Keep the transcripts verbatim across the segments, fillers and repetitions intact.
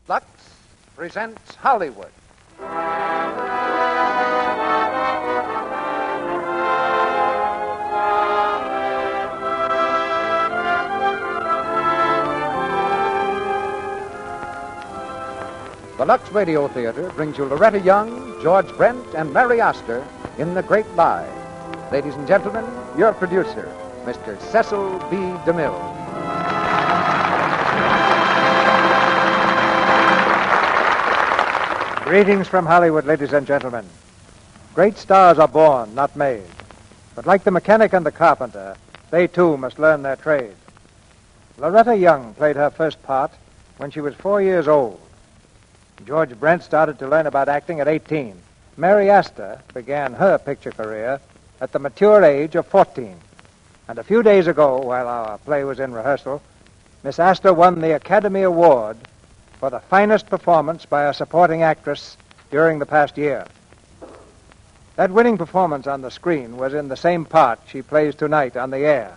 Lux presents Hollywood. The Lux Radio Theater brings you Loretta Young, George Brent, and Mary Astor in The Great Lie. Ladies and gentlemen, your producer, Mister Cecil B. DeMille. Greetings from Hollywood, ladies and gentlemen. Great stars are born, not made. But like the mechanic and the carpenter, they too must learn their trade. Loretta Young played her first part when she was four years old. George Brent started to learn about acting at eighteen. Mary Astor began her picture career at the mature age of fourteen. And a few days ago, while our play was in rehearsal, Miss Astor won the Academy Award for the finest performance by a supporting actress during the past year. That winning performance on the screen was in the same part she plays tonight on the air.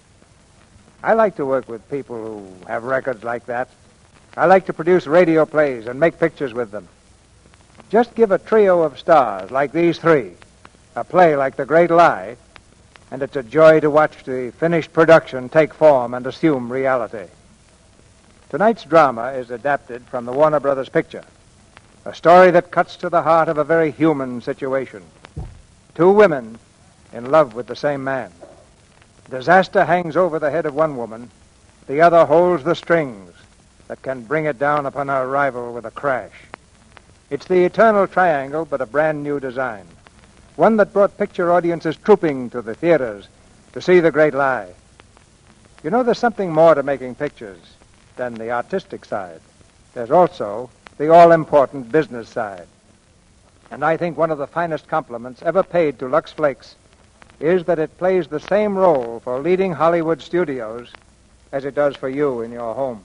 I like to work with people who have records like that. I like to produce radio plays and make pictures with them. Just give a trio of stars like these three a play like The Great Lie, and it's a joy to watch the finished production take form and assume reality. Tonight's drama is adapted from the Warner Brothers picture, a story that cuts to the heart of a very human situation. Two women in love with the same man. Disaster hangs over the head of one woman. The other holds the strings that can bring it down upon her rival with a crash. It's the eternal triangle, but a brand new design. One that brought picture audiences trooping to the theaters to see The Great Lie. You know, there's something more to making pictures than the artistic side. There's also the all-important business side. And I think one of the finest compliments ever paid to Lux Flakes is that it plays the same role for leading Hollywood studios as it does for you in your home.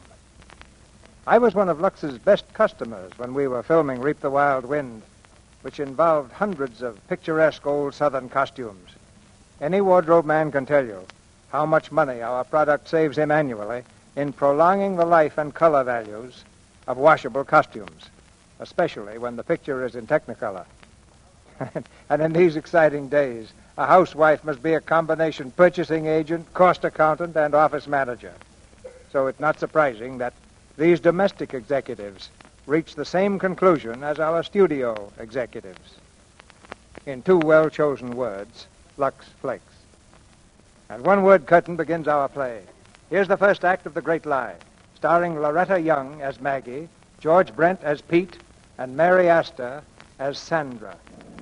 I was one of Lux's best customers when we were filming Reap the Wild Wind, which involved hundreds of picturesque old Southern costumes. Any wardrobe man can tell you how much money our product saves him annually in prolonging the life and color values of washable costumes, especially when the picture is in Technicolor. And in these exciting days, a housewife must be a combination purchasing agent, cost accountant, and office manager. So it's not surprising that these domestic executives reach the same conclusion as our studio executives. In two well-chosen words, Lux Flakes. And one word curtain begins our play. Here's the first act of The Great Lie, starring Loretta Young as Maggie, George Brent as Pete, and Mary Astor as Sandra.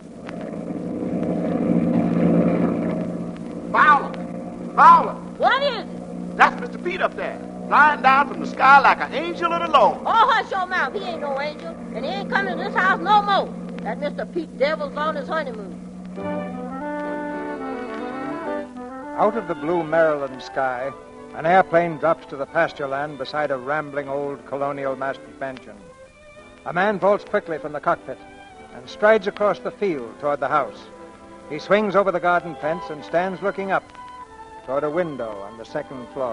Fowler! Fowler! What is it? That's Mister Pete up there, flying down from the sky like an angel of the Lord. Oh, hush your mouth. He ain't no angel, and he ain't coming to this house no more. That Mister Pete Devil's on his honeymoon. Out of the blue Maryland sky, an airplane drops to the pasture land beside a rambling old colonial mansion. A man vaults quickly from the cockpit and strides across the field toward the house. He swings over the garden fence and stands looking up toward a window on the second floor.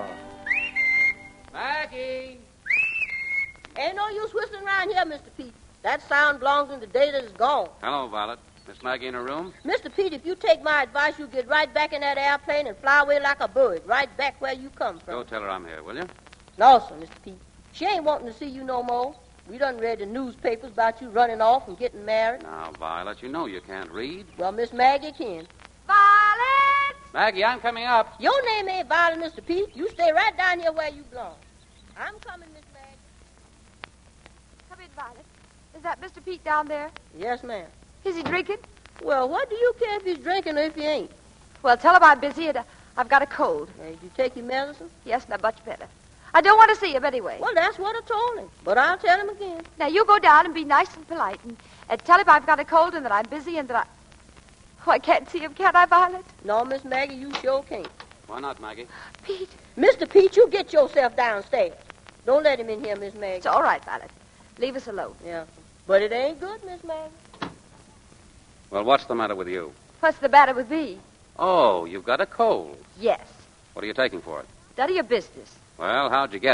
Maggie! Ain't no use whistling around here, Mister Pete. That sound belongs in the day that is gone. Hello, Violet. Miss Maggie in her room? Mister Pete, if you take my advice, you get right back in that airplane and fly away like a bird, right back where you come from. Go tell her I'm here, will you? No, sir, Mister Pete. She ain't wanting to see you no more. We done read the newspapers about you running off and getting married. Now, Violet, you know you can't read. Well, Miss Maggie can. Violet! Maggie, I'm coming up. Your name ain't Violet, Mister Pete. You stay right down here where you belong. I'm coming, Miss Maggie. Come in, Violet. Is that Mister Pete down there? Yes, ma'am. Is he drinking? Well, what do you care if he's drinking or if he ain't? Well, tell him I'm busy and uh, I've got a cold. Hey, did you take your medicine? Yes, now much better. I don't want to see him anyway. Well, that's what I told him. But I'll tell him again. Now, you go down and be nice and polite and uh, tell him I've got a cold and that I'm busy and that I... Oh, I can't see him, can't I, Violet? No, Miss Maggie, you sure can't. Why not, Maggie? Pete. Mister Pete, you get yourself downstairs. Don't let him in here, Miss Maggie. It's all right, Violet. Leave us alone. Yeah. But it ain't good, Miss Maggie. Well, what's the matter with you? What's the matter with me? Oh, you've got a cold. Yes. What are you taking for it? None of your business. Well, how'd you get it?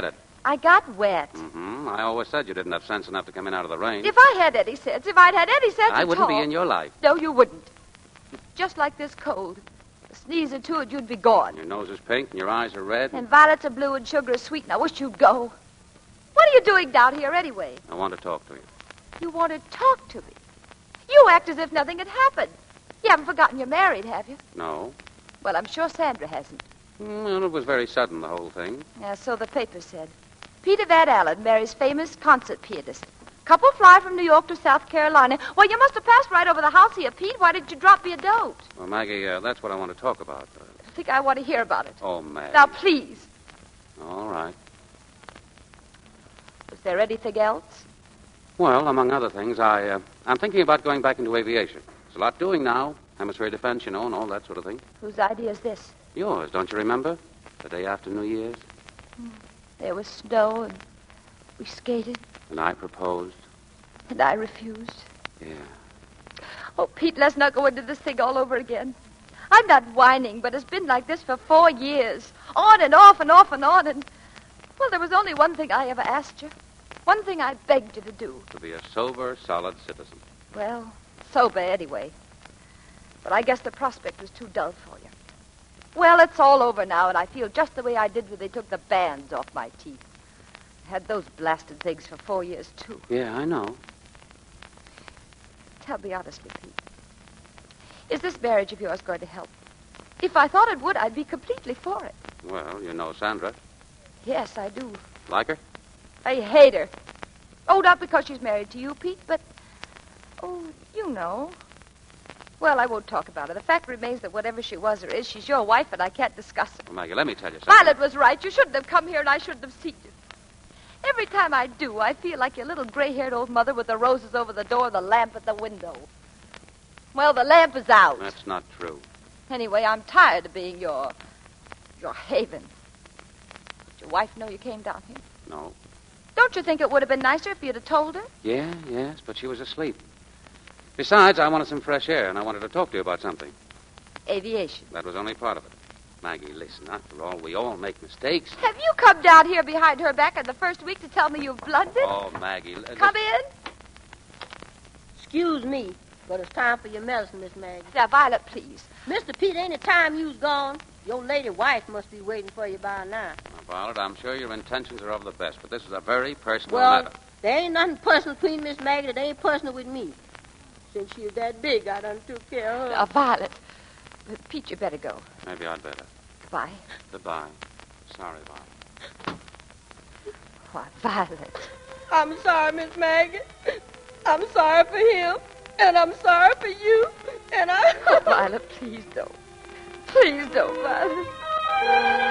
I got wet. Mm-hmm. I always said you didn't have sense enough to come in out of the rain. If I had any sense, if I'd had any sense I at wouldn't all- be in your life. No, you wouldn't. Just like this cold. A sneeze or two and you'd be gone. Your nose is pink and your eyes are red. And violets are blue and sugar is sweet, and I wish you'd go. What are you doing down here anyway? I want to talk to you. You want to talk to me. You act as if nothing had happened. You haven't forgotten you're married, have you? No. Well, I'm sure Sandra hasn't. Mm, well, it was very sudden, the whole thing. Yeah, so the paper said. Peter Van Allen marries famous concert pianist. Couple fly from New York to South Carolina. Well, you must have passed right over the house here, Pete. Why didn't you drop me a note? Well, Maggie, uh, that's what I want to talk about. Uh, I think I want to hear about it. oh, Maggie. Now, please. All right. Was there anything else? Well, among other things, I, uh, I'm thinking about going back into aviation. There's a lot doing now. Hemisphere defense, you know, and all that sort of thing. Whose idea is this? Yours, don't you remember? The day after New Year's. There was snow, and we skated, And I proposed. and I refused. Yeah. Oh, Pete, let's not go into this thing all over again. I'm not whining, but it's been like this for four years. On and off and off and on, and... Well, there was only one thing I ever asked you. One thing I begged you to do. To be a sober, solid citizen. Well, sober anyway. But I guess the prospect was too dull for you. Well, it's all over now, and I feel just the way I did when they took the bands off my teeth. I had those blasted things for four years, too. Yeah, I know. Tell me honestly, Pete. Is this marriage of yours going to help? If I thought it would, I'd be completely for it. Well, you know Sandra. Yes, I do. Like her? I hate her. Oh, not because she's married to you, Pete, but... Oh, you know. Well, I won't talk about it. The fact remains that whatever she was or is, she's your wife, and I can't discuss it. Well, Maggie, let me tell you something. Violet was right. You shouldn't have come here, and I shouldn't have seen you. Every time I do, I feel like your little gray-haired old mother with the roses over the door and the lamp at the window. Well, the lamp is out. That's not true. Anyway, I'm tired of being your... your haven. Did your wife know you came down here? No. Don't you think it would have been nicer if you'd have told her? Yeah, yes, but she was asleep. Besides, I wanted some fresh air, and I wanted to talk to you about something. Aviation. That was only part of it. Maggie, listen, after all, we all make mistakes. Have you come down here behind her back in the first week to tell me you've blundered? Oh, Maggie. l- Come listen- in. Excuse me, but it's time for your medicine, Miss Maggie. Now, Violet, please. Mister Pete, ain't it time you's gone? Your lady wife must be waiting for you by now. Now, Violet, I'm sure your intentions are of the best, but this is a very personal Well, matter. there ain't nothing personal between Miss Maggie that ain't personal with me. Since she's that big, I done took care of her. Now, Violet. Uh, Pete, you better go. Maybe I'd better. Goodbye. Goodbye. Sorry, Violet. Why, Violet. I'm sorry, Miss Maggie. I'm sorry for him, and I'm sorry for you, and I... Oh, Violet, please don't. Please don't, Violet.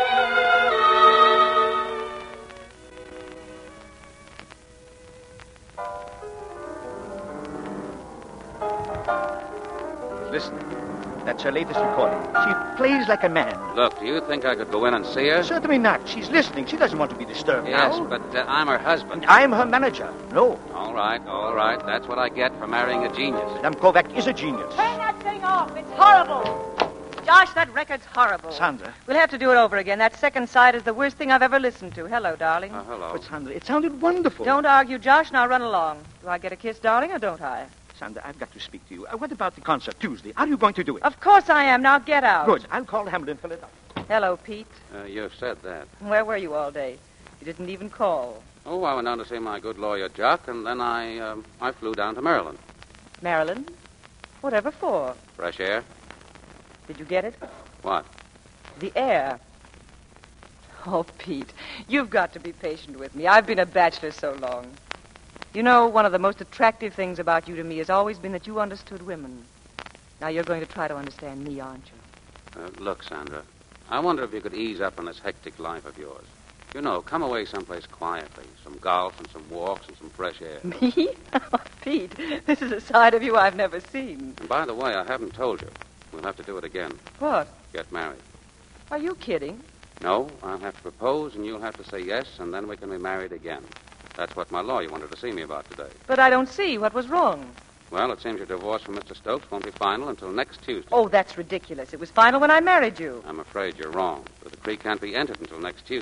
Listen, that's her latest recording. She plays like a man. Look, do you think I could go in and see her? Certainly not. She's listening. She doesn't want to be disturbed Yes, now. but uh, I'm her husband. I'm her manager. No, All right, all right. That's what I get for marrying a genius. Madame Kovac is a genius. Turn that thing off. It's horrible. Josh, that record's horrible. Sandra. We'll have to do it over again. That second side is the worst thing I've ever listened to. Hello, darling. Uh, hello. But Sandra, it sounded wonderful. Don't argue, Josh. Now run along. Do I get a kiss, darling, or don't I? Sandra, I've got to speak to you. Uh, what about the concert Tuesday? Are you going to do it? Of course I am. Now get out. Good. I'll call Hamlin for it up. Hello, Pete. Uh, you've said that. Where were you all day? You didn't even call. Oh, I went down to see my good lawyer, Jock, and then I, um, I flew down to Maryland. Maryland? Whatever for? Fresh air? Did you get it? What? The air. Oh, Pete, you've got to be patient with me. I've been a bachelor so long. You know, one of the most attractive things about you to me has always been that you understood women. Now you're going to try to understand me, aren't you? Uh, look, Sandra, I wonder if you could ease up on this hectic life of yours. You know, come away someplace quietly. Some golf and some walks and some fresh air. Me? Oh, Pete, this is a side of you I've never seen. And by the way, I haven't told you. We'll have to do it again. What? Get married. Are you kidding? No, I'll have to propose, and you'll have to say yes, and then we can be married again. That's what my lawyer wanted to see me about today. But I don't see what was wrong. Well, it seems your divorce from Mister Stokes won't be final until next Tuesday. Oh, that's ridiculous. It was final when I married you. I'm afraid you're wrong. The decree can't be entered until next Tuesday.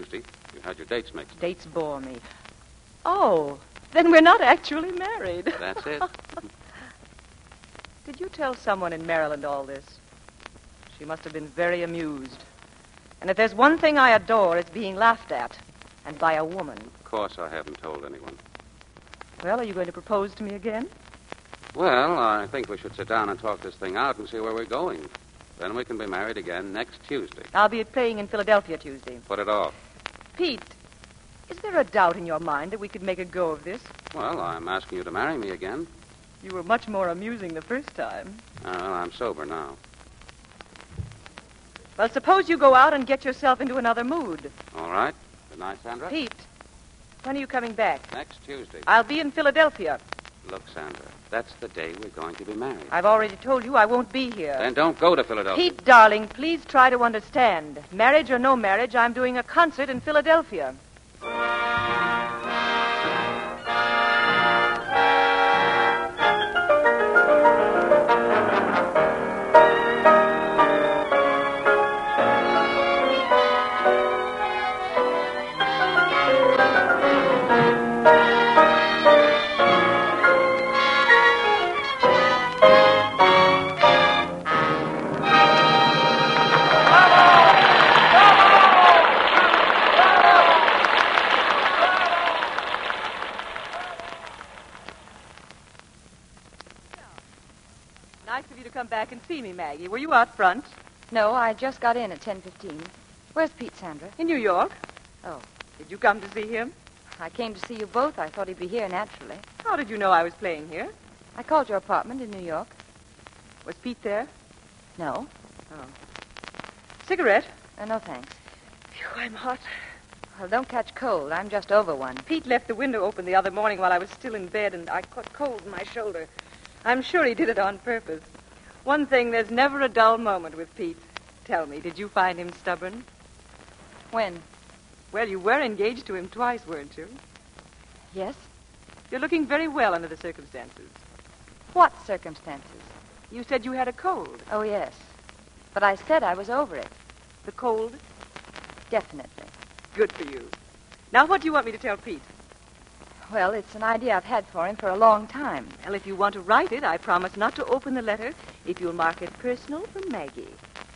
You had your dates mixed. Dates bore me. Oh, then we're not actually married. That's it. Did you tell someone in Maryland all this? She must have been very amused. And if there's one thing I adore, it's being laughed at. And by a woman. Of course I haven't told anyone. Well, are you going to propose to me again? Well, I think we should sit down and talk this thing out and see where we're going. Then we can be married again next Tuesday. I'll be playing in Philadelphia Tuesday. Put it off. Pete, is there a doubt in your mind that we could make a go of this? Well, I'm asking you to marry me again. You were much more amusing the first time. Uh, well, I'm sober now. Well, suppose you go out and get yourself into another mood. All right. Good night, Sandra. Pete, when are you coming back? Next Tuesday. I'll be in Philadelphia. Look, Sandra, that's the day we're going to be married. I've already told you I won't be here. Then don't go to Philadelphia. Pete, darling, please try to understand. Marriage or no marriage, I'm doing a concert in Philadelphia. Nice of you to come back and see me, Maggie. Were you out front? No, I just got in at ten fifteen. Where's Pete, Sandra? In New York. Oh. Did you come to see him? I came to see you both. I thought he'd be here naturally. How did you know I was playing here? I called your apartment in New York. Was Pete there? No. Oh. Cigarette? Uh, no, thanks. Phew, I'm hot. Well, don't catch cold. I'm just over one. Pete left the window open the other morning while I was still in bed, and I caught cold in my shoulder. I'm sure he did it on purpose. One thing, there's never a dull moment with Pete. Tell me, did you find him stubborn? When? Well, you were engaged to him twice, weren't you? Yes? You're looking very well under the circumstances. What circumstances? You said you had a cold. Oh, yes. But I said I was over it. The cold? Definitely. Good for you. Now, what do you want me to tell Pete? Well, it's an idea I've had for him for a long time. Well, if you want to write it, I promise not to open the letter if you'll mark it personal from Maggie.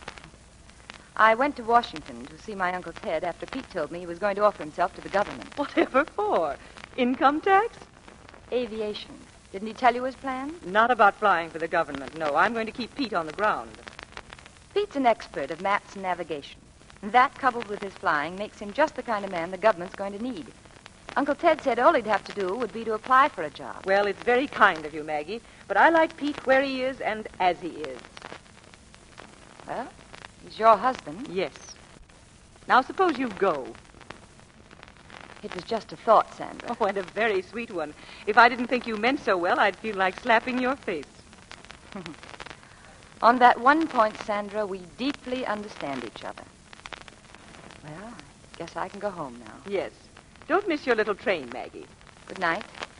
I went to Washington to see my Uncle Ted after Pete told me he was going to offer himself to the government. Whatever for? Income tax? Aviation. Didn't he tell you his plan? Not about flying for the government, no. I'm going to keep Pete on the ground. Pete's an expert of maps and navigation. And that, coupled with his flying, makes him just the kind of man the government's going to need. Uncle Ted said all he'd have to do would be to apply for a job. Well, it's very kind of you, Maggie, but I like Pete where he is and as he is. Well, he's your husband. Yes. Now, suppose you go. It was just a thought, Sandra. Oh, and a very sweet one. If I didn't think you meant so well, I'd feel like slapping your face. On that one point, Sandra, we deeply understand each other. Well, I guess I can go home now. Yes. Don't miss your little train, Maggie. Good night.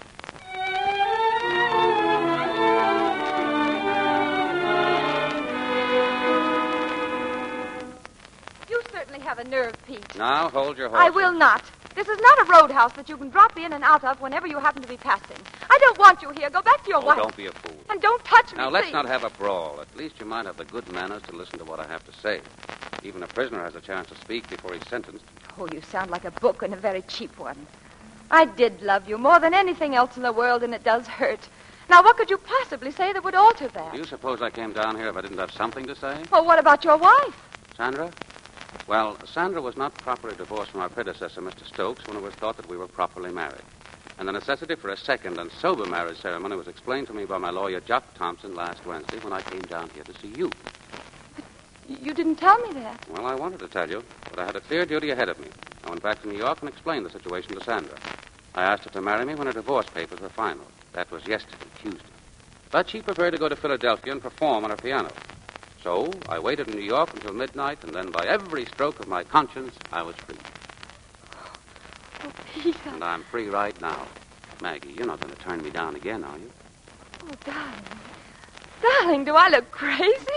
You certainly have a nerve, Pete. Now, hold your horse. I will not. This is not a roadhouse that you can drop in and out of whenever you happen to be passing. I don't want you here. Go back to your Oh, wife. don't be a fool. And don't touch me, Now, let's please. not have a brawl. At least you might have the good manners to listen to what I have to say. Even a prisoner has a chance to speak before he's sentenced. Oh, you sound like a book and a very cheap one. I did love you more than anything else in the world, and it does hurt. Now, what could you possibly say that would alter that? Do you suppose I came down here if I didn't have something to say? Well, what about your wife? Sandra? Well, Sandra was not properly divorced from our predecessor, Mister Stokes, when it was thought that we were properly married. And the necessity for a second and sober marriage ceremony was explained to me by my lawyer, Jock Thompson, last Wednesday when I came down here to see you. You didn't tell me that. Well, I wanted to tell you, but I had a clear duty ahead of me. I went back to New York and explained the situation to Sandra. I asked her to marry me when her divorce papers were final. That was yesterday, Tuesday. But she preferred to go to Philadelphia and perform on her piano. So I waited in New York until midnight, and then by every stroke of my conscience, I was free. Oh, Peter. And I'm free right now. Maggie, you're not going to turn me down again, are you? Oh, darling. Darling, do I look crazy?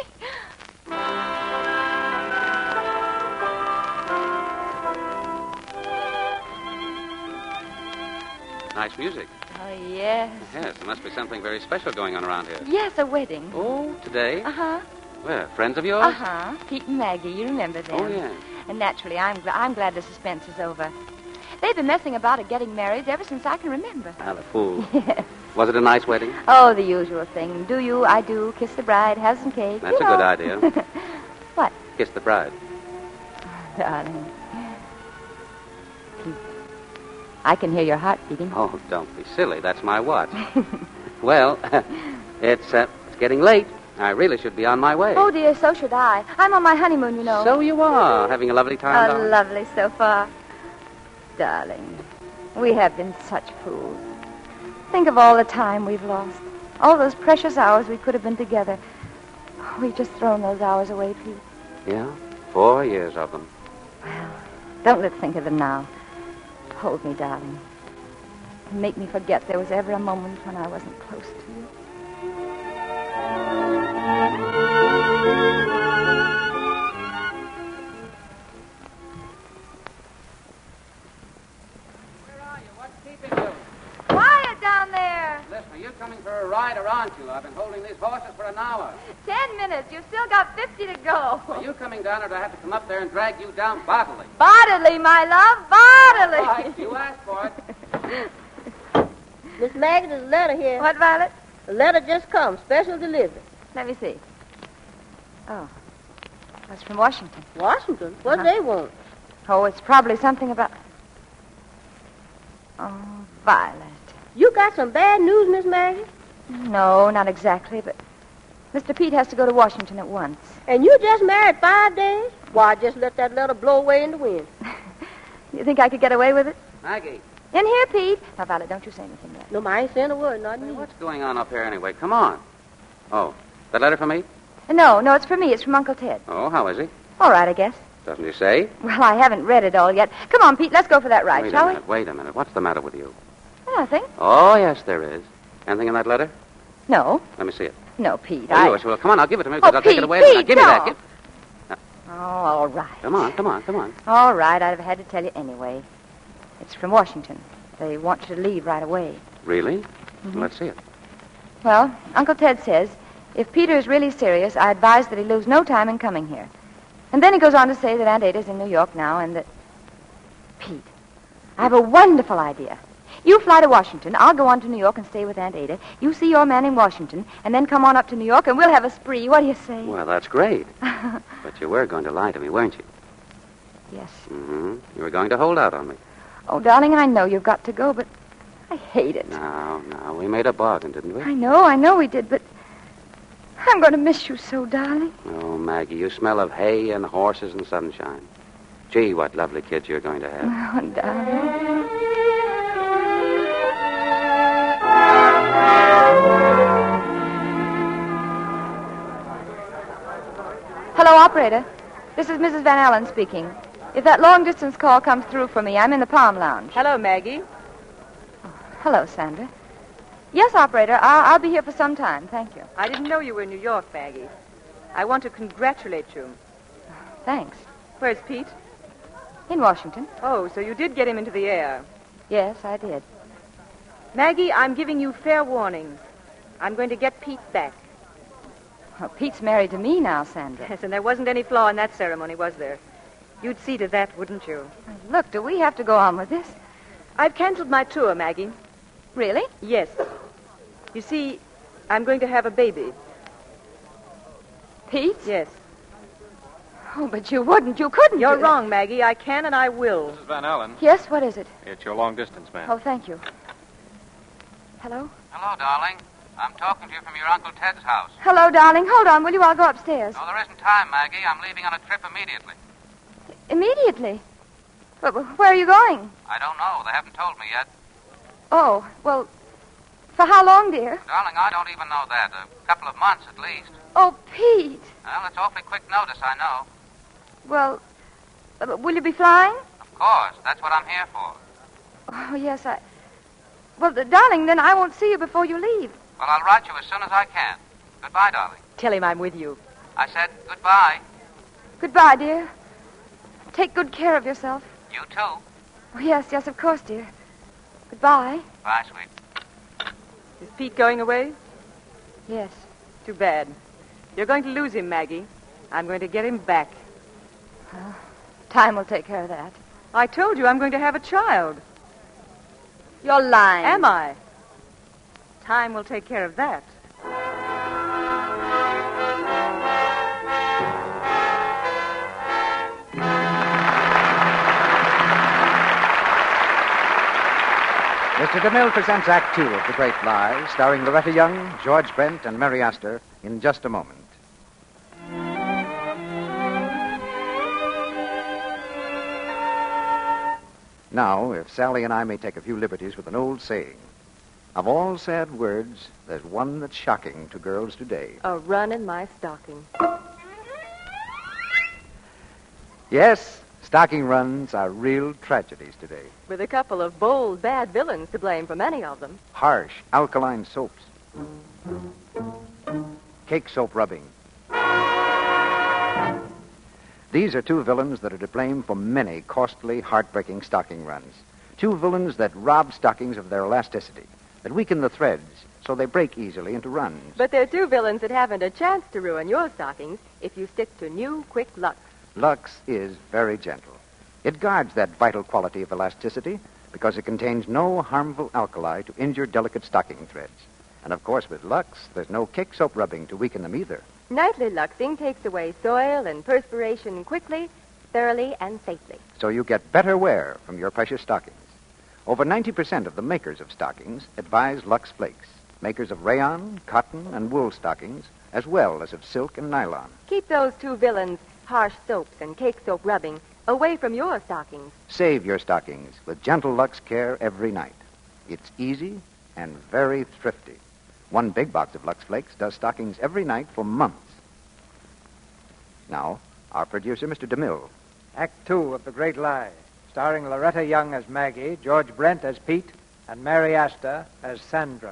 Nice music. Oh, yes. Yes, there must be something very special going on around here. Yes, a wedding. Oh, today? Uh-huh. Where, friends of yours? Uh-huh. Pete and Maggie, you remember them. Oh, yes. And naturally, I'm, gl- I'm glad the suspense is over. They've been messing about at getting married ever since I can remember. Ah, the fool. Yes. Was it a nice wedding? Oh, the usual thing. Do you, I do, kiss the bride, have some cake. That's you a know. good idea. What? Kiss the bride. Darling. Pete, I can hear your heart beating. Oh, don't be silly. That's my watch. Well, it's, uh, it's getting late. I really should be on my way. Oh, dear, so should I. I'm on my honeymoon, you know. So you are. Having a lovely time, Oh, darling? lovely so far. Darling, we have been such fools. Think of all the time we've lost. All those precious hours we could have been together. We've just thrown those hours away, Pete. Yeah, four years of them. Well, don't let's think of them now. Hold me, darling. And make me forget there was ever a moment when I wasn't close to you. Quiet down there. Listen, are you coming for a ride or aren't you? I've been holding these horses for an hour. Ten minutes. You've still got fifty to go. Are you coming down, or do I have to come up there and drag you down bodily? Bodily, my love. Bodily. All right, you asked for it. Miss Maggie, there's a letter here. What, Violet? The letter just come, special delivery. Let me see. Oh. That's from Washington. Washington? What Uh-huh. they want? Oh, it's probably something about... Oh, Violet. You got some bad news, Miss Maggie? No, not exactly, but Mister Pete has to go to Washington at once. And you just married five days? Why, just let that letter blow away in the wind. You think I could get away with it? Maggie, In here, Pete. Now, Violet, don't you say anything yet. No, I ain't saying a word, not hey, me. what's going on up here anyway? Come on. Oh, that letter for me? No, no, it's for me. It's from Uncle Ted. Oh, how is he? All right, I guess. Doesn't he say? Well, I haven't read it all yet. Come on, Pete, let's go for that ride, wait shall a we? minute, wait a minute. What's the matter with you? Nothing. Oh, yes, there is. Anything in that letter? No. Let me see it. No, Pete. Oh, I... yours. Well, come on, I'll give it to me. Oh, I'll take Pete, it away. Pete, now, give me that. no. Give... Oh, all right. Come on, come on, come on. All right, I'd have had to tell you anyway. It's from Washington. They want you to leave right away. Really? Mm-hmm. Well, let's see it. Well, Uncle Ted says, if Peter is really serious, I advise that he lose no time in coming here. And then he goes on to say that Aunt Ada's in New York now and that... Pete, I have a wonderful idea. You fly to Washington. I'll go on to New York and stay with Aunt Ada. You see your man in Washington, and then come on up to New York, and we'll have a spree. What do you say? Well, that's great. But you were going to lie to me, weren't you? Yes. Mm-hmm. You were going to hold out on me. Oh, darling, I know you've got to go, but I hate it. No, no. We made a bargain, didn't we? I know, I know we did, but I'm going to miss you so, darling. Oh, Maggie, you smell of hay and horses and sunshine. Gee, what lovely kids you're going to have. Oh, darling. Hello, operator. This is Missus Van Allen speaking. If that long-distance call comes through for me, I'm in the Palm Lounge. Hello, Maggie. Hello, Sandra. Yes, operator, I'll, I'll be here for some time. Thank you. I didn't know you were in New York, Maggie. I want to congratulate you. Thanks. Where's Pete? In Washington. Oh, so you did get him into the air. Yes, I did. Maggie, I'm giving you fair warning. I'm going to get Pete back. Well, Pete's married to me now, Sandra. Yes, and there wasn't any flaw in that ceremony, was there? You'd see to that, wouldn't you? Look, do we have to go on with this? I've canceled my tour, Maggie. Really? Yes. You see, I'm going to have a baby. Pete? Yes. Oh, but you wouldn't. You couldn't. You're do- wrong, Maggie. I can and I will. Missus Van Allen, Yes, what is it? it's your long-distance man. Oh, thank you. Hello? Hello, darling. I'm talking to you from your Uncle Ted's house. Hello, darling. Hold on, will you? I'll go upstairs. No, there isn't time, Maggie. I'm leaving on a trip immediately. Immediately. But but where are you going? I don't know. They haven't told me yet. Oh, well, for how long, dear? Darling, I don't even know that. A couple of months at least. Oh, Pete. Well, it's awfully quick notice, I know. Well, uh, will you be flying? Of course. That's what I'm here for. Oh, yes, I... Well, uh, darling, then I won't see you before you leave. Well, I'll write you as soon as I can. Goodbye, darling. Tell him I'm with you. I said goodbye. Goodbye, dear. Take good care of yourself. You too. Oh, yes, yes, of course, dear. Goodbye. Bye. Goodbye, sweet. Is Pete going away? Yes. Too bad. You're going to lose him, Maggie. I'm going to get him back. Well, time will take care of that. I told you I'm going to have a child. You're lying. Am I? Time will take care of that. Mister DeMille presents Act Two of The Great Lie, starring Loretta Young, George Brent, and Mary Astor, in just a moment. Now, if Sally and I may take a few liberties with an old saying, of all sad words, there's one that's shocking to girls today. A run in my stocking. Yes, stocking runs are real tragedies today. With a couple of bold, bad villains to blame for many of them. Harsh, alkaline soaps. Cake soap rubbing. These are two villains that are to blame for many costly, heartbreaking stocking runs. Two villains that rob stockings of their elasticity, that weaken the threads so they break easily into runs. But they're two villains that haven't a chance to ruin your stockings if you stick to new, quick Lux. Lux is very gentle. It guards that vital quality of elasticity because it contains no harmful alkali to injure delicate stocking threads. And, of course, with Lux, there's no cake soap rubbing to weaken them either. Nightly Luxing takes away soil and perspiration quickly, thoroughly, and safely. So you get better wear from your precious stockings. Over ninety percent of the makers of stockings advise Lux Flakes, makers of rayon, cotton, and wool stockings, as well as of silk and nylon. Keep those two villains, harsh soaps and cake soap rubbing, away from your stockings. Save your stockings with gentle Lux care every night. It's easy and very thrifty. One big box of Lux Flakes does stockings every night for months. Now, our producer, Mister DeMille. Act Two of The Great Lie, starring Loretta Young as Maggie, George Brent as Pete, and Mary Astor as Sandra.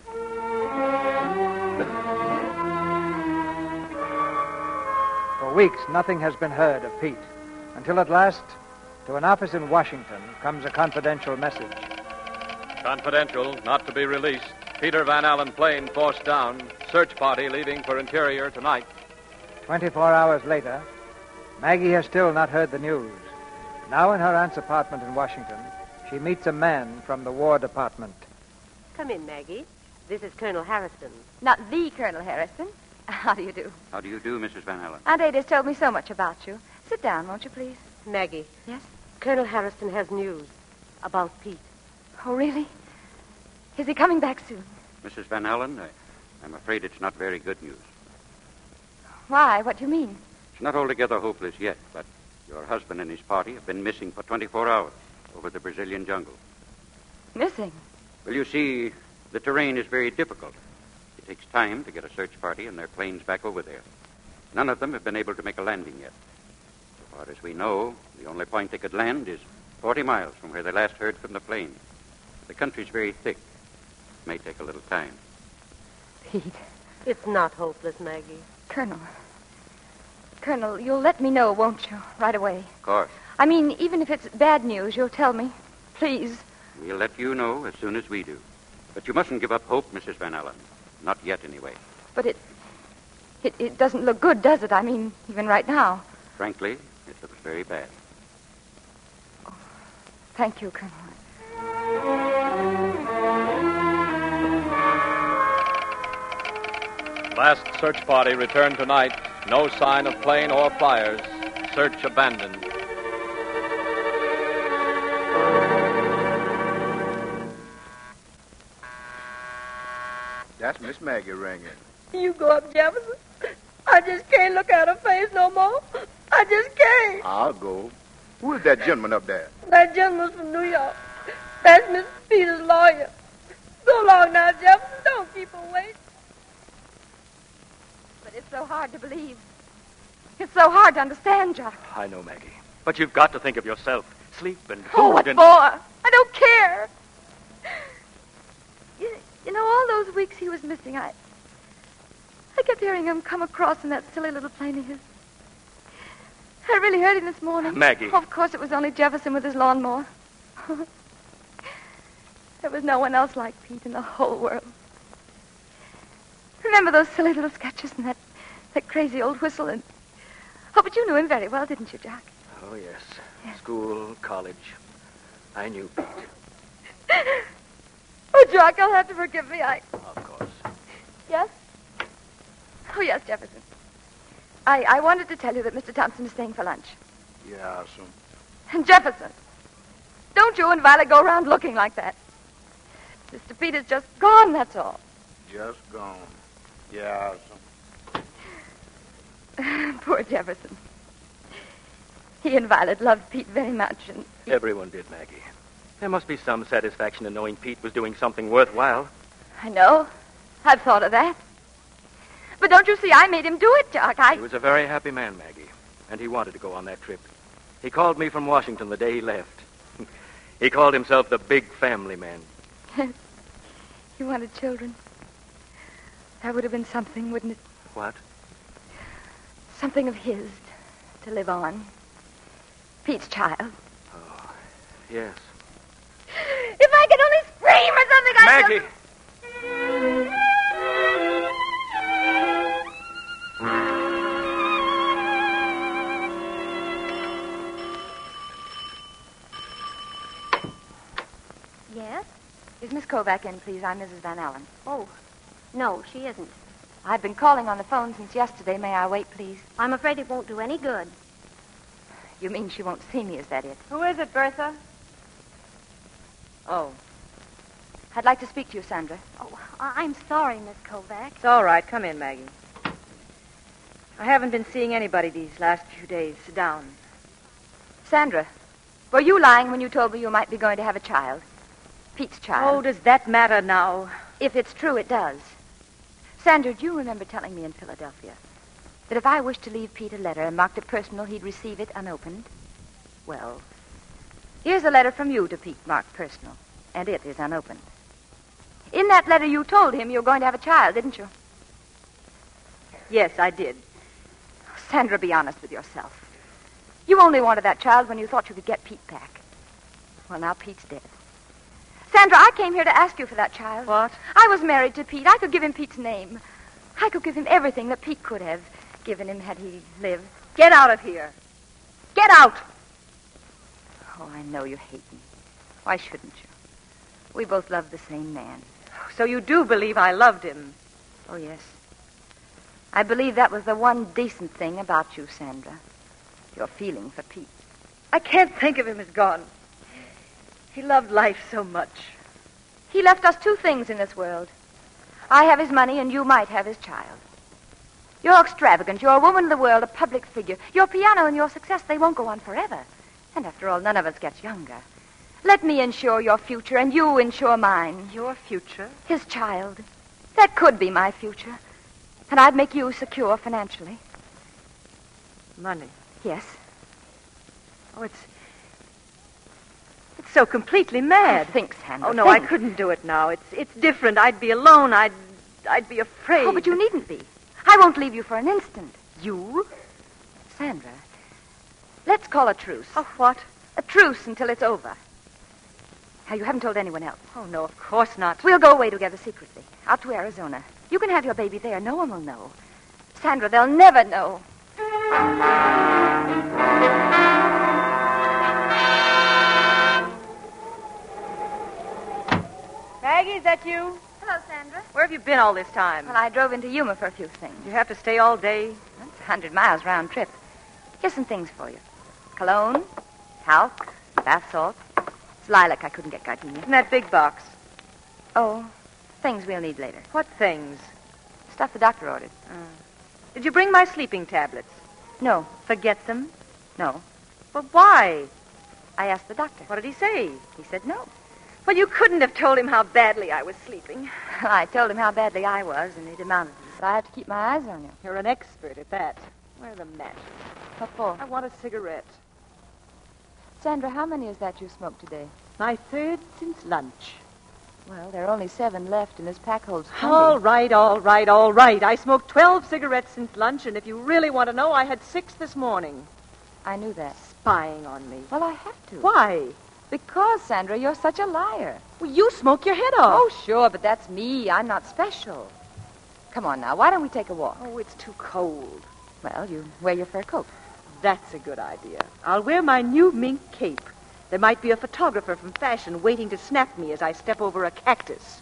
For weeks, nothing has been heard of Pete, until at last, to an office in Washington, comes a confidential message. Confidential, not to be released. Peter Van Allen plane forced down. Search party leaving for interior tonight. Twenty-four hours later, Maggie has still not heard the news. Now in her aunt's apartment in Washington, she meets a man from the War Department. Come in, Maggie. This is Colonel Harrison. Not the Colonel Harrison. How do you do? How do you do, Missus Van Allen? Aunt Ada's told me so much about you. Sit down, won't you, please? Maggie. Yes? Colonel Harrison has news about Pete. Oh, really? Is he coming back soon? Missus Van Allen, I, I'm afraid it's not very good news. Why? What do you mean? It's not altogether hopeless yet, but your husband and his party have been missing for twenty-four hours over the Brazilian jungle. Missing? Well, you see, the terrain is very difficult. It takes time to get a search party and their planes back over there. None of them have been able to make a landing yet. So far as we know, the only point they could land is forty miles from where they last heard from the plane. The country's very thick. It may take a little time. Pete. It's not hopeless, Maggie. Colonel. Colonel, you'll let me know, won't you? Right away. Of course. I mean, even if it's bad news, you'll tell me. Please. We'll let you know as soon as we do. But you mustn't give up hope, Missus Van Allen. Not yet, anyway. But it, it... It doesn't look good, does it? I mean, even right now. Frankly, it looks very bad. Oh, thank you, Colonel. Last search party returned tonight. No sign of plane or flyers. Search abandoned. That's Miss Maggie ringing. You go up, Jefferson. I just can't look at her face no more. I just can't. I'll go. Who is that gentleman up there? That gentleman's from New York. That's Mister Peters' lawyer. Go along now, Jefferson. Don't keep her waiting. But it's so hard to believe. It's so hard to understand, Jock. I know, Maggie. But you've got to think of yourself. Sleep and food Oh, what and... for? I don't care. You, you know, all those weeks he was missing, I... I kept hearing him come across in that silly little plane of his. I really heard him this morning. Maggie. Oh, of course, it was only Jefferson with his lawnmower. There There was no one else like Pete in the whole world. Remember those silly little sketches and that, that crazy old whistle? And oh, but you knew him very well, didn't you, Jack? Oh, yes. yes. School, college. I knew Pete. Oh, Jack, you'll have to forgive me. I... Of course. Yes? Oh, yes, Jefferson. I, I wanted to tell you that Mister Thompson is staying for lunch. Yeah, so. And Jefferson, don't you and Violet go around looking like that. Mister Pete is just gone, that's all. Just gone. Yeah, so. Poor Jefferson. He and Violet loved Pete very much, and... Everyone did, Maggie. There must be some satisfaction in knowing Pete was doing something worthwhile. I know. I've thought of that. But don't you see, I made him do it, Jack. I... He was a very happy man, Maggie, and he wanted to go on that trip. He called me from Washington the day he left. He called himself the big family man. He wanted children. That would have been something, wouldn't it? What? Something of his to live on. Pete's child. Oh, yes. If I could only scream or something, I'd... Maggie! Yes? Is Miss Kovac in, please? I'm Missus Van Allen. Oh, no, she isn't. I've been calling on the phone since yesterday. May I wait, please? I'm afraid it won't do any good. You mean she won't see me, is that it? Who is it, Bertha? Oh. I'd like to speak to you, Sandra. Oh, I- I'm sorry, Miss Kovac. It's all right. Come in, Maggie. I haven't been seeing anybody these last few days. Sit down. Sandra, were you lying when you told me you might be going to have a child? Pete's child. Oh, does that matter now? If it's true, it does. Sandra, do you remember telling me in Philadelphia that if I wished to leave Pete a letter and marked it personal, he'd receive it unopened? Well, here's a letter from you to Pete marked personal, and it is unopened. In that letter, you told him you were going to have a child, didn't you? Yes, I did. Sandra, be honest with yourself. You only wanted that child when you thought you could get Pete back. Well, now Pete's dead. Sandra, I came here to ask you for that child. What? I was married to Pete. I could give him Pete's name. I could give him everything that Pete could have given him had he lived. Get out of here. Get out! Oh, I know you hate me. Why shouldn't you? We both love the same man. So you do believe I loved him? Oh, yes. I believe that was the one decent thing about you, Sandra. Your feeling for Pete. I can't think of him as gone. He loved life so much. He left us two things in this world. I have his money, and you might have his child. You're extravagant. You're a woman of the world, a public figure. Your piano and your success, they won't go on forever. And after all, none of us gets younger. Let me ensure your future, and you ensure mine. Your future? His child. That could be my future. And I'd make you secure financially. Money? Yes. Oh, it's... It's so completely mad. Oh, think, Sandra. Oh, no, think. I couldn't do it now. It's it's different. I'd be alone. I'd I'd be afraid. Oh, but you needn't be. I won't leave you for an instant. You? Sandra, let's call a truce. Oh, what? A truce until it's over. Now, you haven't told anyone else. Oh, no, of course not. We'll go away together secretly, out to Arizona. You can have your baby there. No one will know. Sandra, they'll never know. Maggie, is that you? Hello, Sandra. Where have you been all this time? Well, I drove into Yuma for a few things. You have to stay all day? That's a hundred miles round trip. Here's some things for you. Cologne, talc, bath salt. It's lilac I couldn't get gardenia. In that big box. Oh, things we'll need later. What things? Stuff the doctor ordered. Uh, did you bring my sleeping tablets? No. Forget them? No. But why? I asked the doctor. What did he say? He said no. Well, you couldn't have told him how badly I was sleeping. I told him how badly I was, and he demanded it. But I have to keep my eyes on you. You're an expert at that. Where's the match? What for? I want a cigarette. Sandra, how many is that you smoked today? My third since lunch. Well, there are only seven left, and this pack holds twenty. All right, all right, all right. I smoked twelve cigarettes since lunch, and if you really want to know, I had six this morning. I knew that. Spying on me. Well, I have to. Why? Because, Sandra, you're such a liar. Well, you smoke your head off. Oh, sure, but that's me. I'm not special. Come on now, why don't we take a walk? Oh, it's too cold. Well, you wear your fur coat. That's a good idea. I'll wear my new mink cape. There might be a photographer from fashion waiting to snap me as I step over a cactus.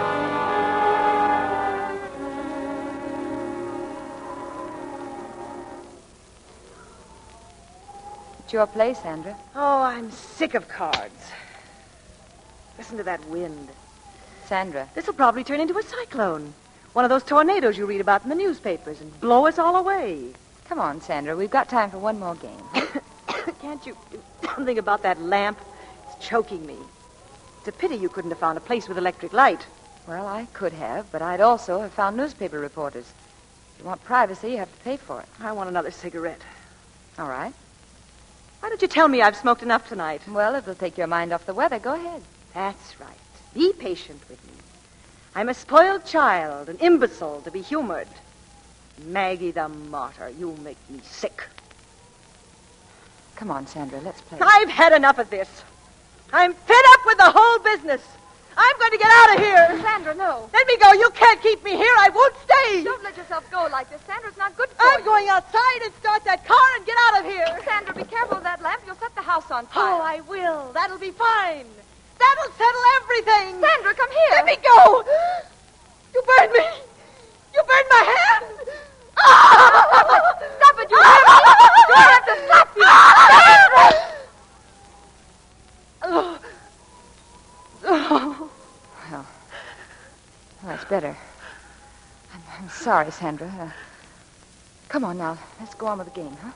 It's your place, Sandra. Oh, I'm sick of cards. Listen to that wind. Sandra. This will probably turn into a cyclone. One of those tornadoes you read about in the newspapers and blow us all away. Come on, Sandra. We've got time for one more game. Can't you do something about that lamp? It's choking me. It's a pity you couldn't have found a place with electric light. Well, I could have, but I'd also have found newspaper reporters. If you want privacy, you have to pay for it. I want another cigarette. All right. Why don't you tell me I've smoked enough tonight? Well, it'll take your mind off the weather. Go ahead. That's right. Be patient with me. I'm a spoiled child, an imbecile to be humored. Maggie the martyr, you make me sick. Come on, Sandra, let's play. I've had enough of this. I'm fed up with the whole business. I'm going to get out of here. Sandra, no. Let me go. You can't keep me here. I won't stay. Don't let yourself go like this, Sandra. It's not good for I'm you. going outside and start that car and get out of here. Sandra, be careful of that lamp. You'll set the house on fire. Oh, I will. That'll be fine. That'll settle everything. Sandra, come here. Let me go. You burned me. You burned my hand. Ah! Stop it, you hear me? Do I have to slap you? Sandra! Oh. Oh. Well, that's better. I'm, I'm sorry, Sandra. Uh, come on now. Let's go on with the game, huh?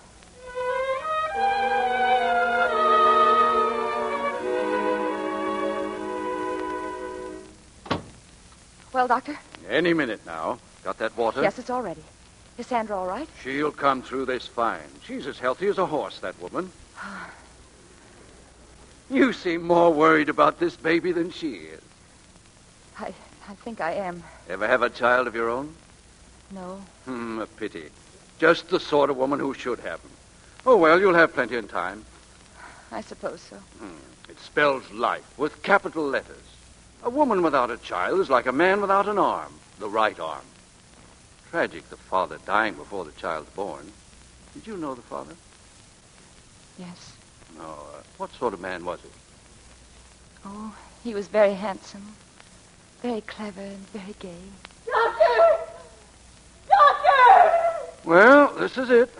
Well, Doctor? Any minute now. Got that water? Yes, it's all ready. Is Sandra all right? She'll come through this fine. She's as healthy as a horse, that woman. You seem more worried about this baby than she is. I, I think I am. Ever have a child of your own? No. Hmm, a pity. Just the sort of woman who should have him. Oh, well, you'll have plenty of time. I suppose so. Hmm. It spells life with capital letters. A woman without a child is like a man without an arm, the right arm. Tragic, the father dying before the child's born. Did you know the father? Yes. No. Uh, what sort of man was he? Oh, he was very handsome, very clever, and very gay. Doctor! Doctor! Well, this is it.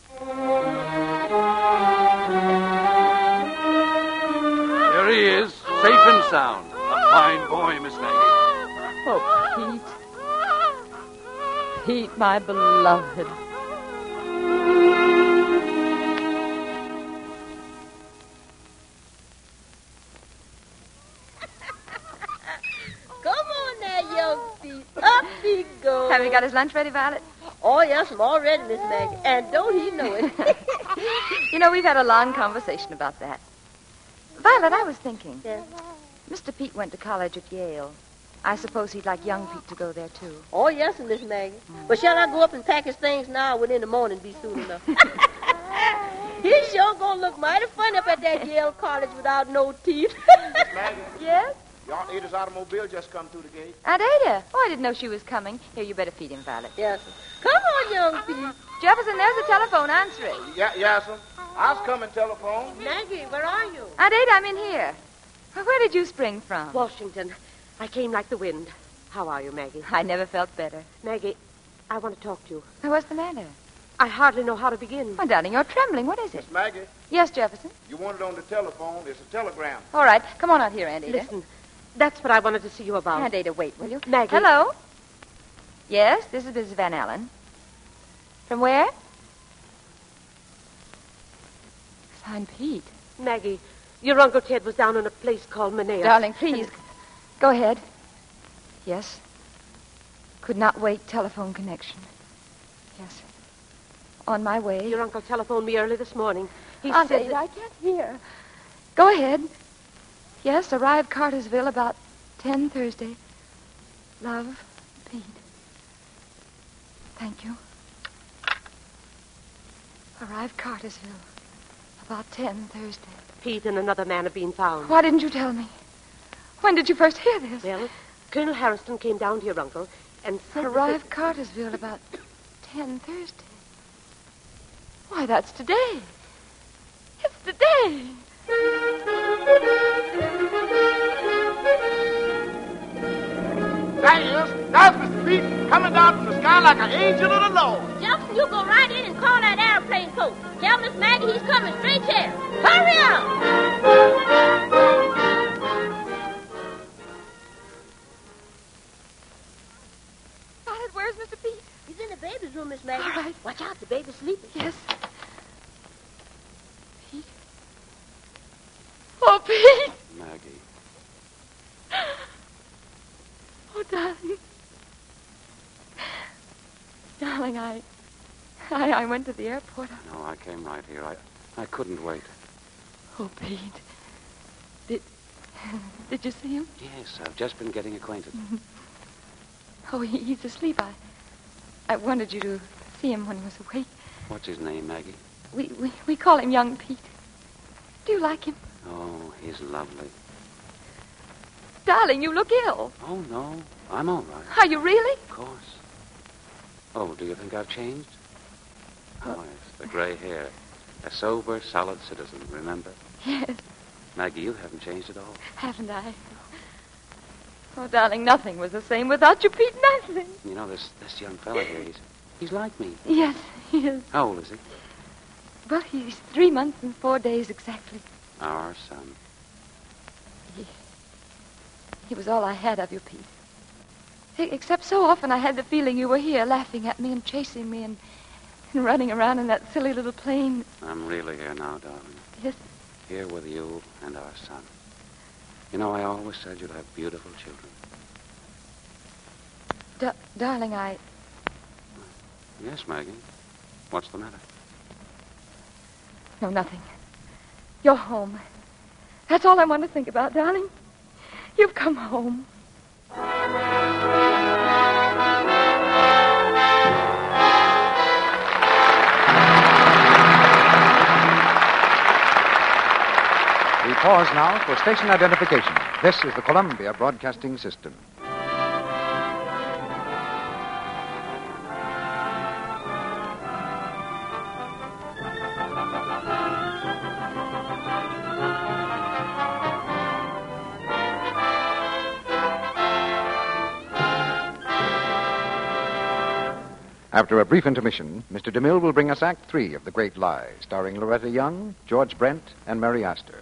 There he is, safe and sound. A fine boy, Miss Maggie. Oh, Pete. Pete, my beloved. Come on now, young Pete. Up he goes. Have you got his lunch ready, Violet? Oh, yes, I'm all ready, Miss Maggie. And don't he know it? You know, we've had a long conversation about that. Violet, I was thinking. Yeah. Mister Pete went to college at Yale. I suppose he'd like young Pete to go there, too. Oh, yes, Miss Maggie. But shall I go up and pack his things now or in the morning be soon enough? He's sure gonna look mighty funny up at that Yale College without no teeth. Miss Maggie, Yes? your Aunt Ada's automobile just come through the gate. Aunt Ada. Oh, I didn't know she was coming. Here, you better feed him, Violet. Yes. Come on, young Pete. Jefferson, there's the telephone. Answer it. Yeah, yes, sir. I was coming telephone. Maggie, where are you? Aunt Ada, I'm in here. Where did you spring from? Washington. I came like the wind. How are you, Maggie? I never felt better. Maggie, I want to talk to you. What's the matter? I hardly know how to begin. Oh, darling, you're trembling. What is it? Miss Maggie, Yes, Jefferson? you want it on the telephone. It's a telegram. All right. Come on out here, Aunt Ada. Listen, that's what I wanted to see you about. Aunt Ada, wait, will you? Maggie. Hello? Yes, this is Missus Van Allen. From where? Signed Pete. Maggie, your Uncle Ted was down in a place called Manea. Darling, please. Go ahead. Yes. Could not wait. Telephone connection. Yes. On my way. Your uncle telephoned me early this morning. He Aunt said Ada, that... I can't hear. Go ahead. Yes, arrive Cartersville about ten Thursday. Love, Pete. Thank you. Arrive Cartersville about ten Thursday. Pete and another man have been found. Why didn't you tell me? When did you first hear this? Well, Colonel Harrison came down to your uncle and said... Arrived Cartersville about ten Thursday. Why, that's today. It's today. That is, that's Mister Pete coming down from the sky like an angel of the Lord. Johnson, you go right in and call that airplane coach. Tell Miss Maggie he's coming straight here. Hurry up! Violet, where's Mister Pete? He's in the baby's room, Miss Maggie. All right. Watch out, the baby's sleeping. Yes. Pete? Oh, Pete! Maggie. Oh, darling. Darling, I, I... I went to the airport. No, I came right here. I, I couldn't wait. Oh, Pete. Did... Did you see him? Yes, I've just been getting acquainted. Oh, he, he's asleep. I... I wanted you to see him when he was awake. What's his name, Maggie? We, we, we call him Young Pete. Do you like him? Oh, he's lovely. Darling, you look ill. Oh, no. I'm all right. Are you really? Of course. Oh, do you think I've changed? Oh, yes, the gray hair. A sober, solid citizen, remember? Yes. Maggie, you haven't changed at all. Haven't I? Oh, darling, nothing was the same without you, Pete. Nothing. You know, this this young fella here, he's, he's like me. Yes, he is. How old is he? Well, he's three months and four days exactly. Our son. He, he was all I had of you, Pete. E- Except so often I had the feeling you were here, laughing at me and chasing me and, and running around in that silly little plane. I'm really here now, darling. Yes. Here with you and our son. You know, I always said you'd have beautiful children. Da- darling, I... Yes, Maggie. What's the matter? No, nothing. You're home. That's all I want to think about, darling. You've come home. We pause now for station identification. This is the Columbia Broadcasting System. After a brief intermission, Mister DeMille will bring us Act Three of The Great Lie, starring Loretta Young, George Brent, and Mary Astor.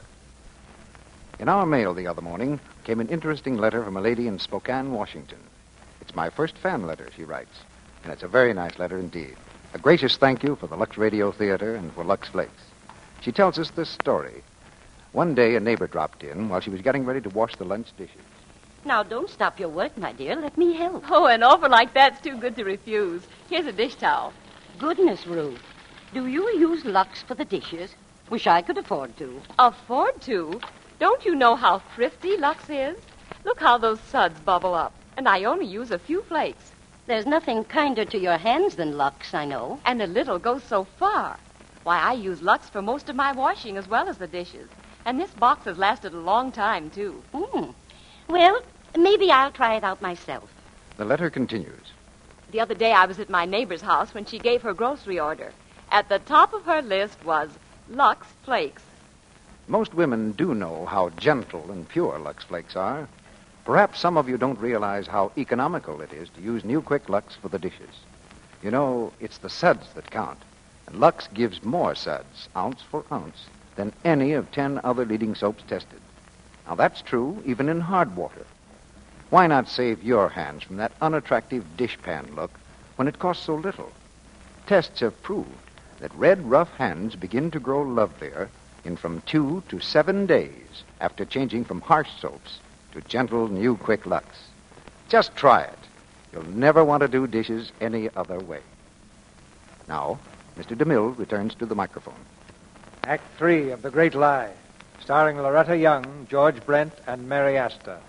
In our mail the other morning came an interesting letter from a lady in Spokane, Washington. It's my first fan letter, she writes, and it's a very nice letter indeed. A gracious thank you for the Lux Radio Theater and for Lux Flakes. She tells us this story. One day a neighbor dropped in while she was getting ready to wash the lunch dishes. Now, don't stop your work, my dear. Let me help. Oh, an offer like that's too good to refuse. Here's a dish towel. Goodness, Ruth. Do you use Lux for the dishes? Wish I could afford to. Afford to? Don't you know how thrifty Lux is? Look how those suds bubble up. And I only use a few flakes. There's nothing kinder to your hands than Lux, I know. And a little goes so far. Why, I use Lux for most of my washing as well as the dishes. And this box has lasted a long time, too. Mm. Well, maybe I'll try it out myself. The letter continues. The other day I was at my neighbor's house when she gave her grocery order. At the top of her list was Lux Flakes. Most women do know how gentle and pure Lux Flakes are. Perhaps some of you don't realize how economical it is to use New Quick Lux for the dishes. You know, it's the suds that count. And Lux gives more suds, ounce for ounce, than any of ten other leading soaps tested. Now, that's true even in hard water. Why not save your hands from that unattractive dishpan look when it costs so little? Tests have proved that red, rough hands begin to grow lovelier in from two to seven days after changing from harsh soaps to gentle New Quick Lux. Just try it. You'll never want to do dishes any other way. Now, Mister DeMille returns to the microphone. Act Three of The Great Lie, starring Loretta Young, George Brent, and Mary Astor.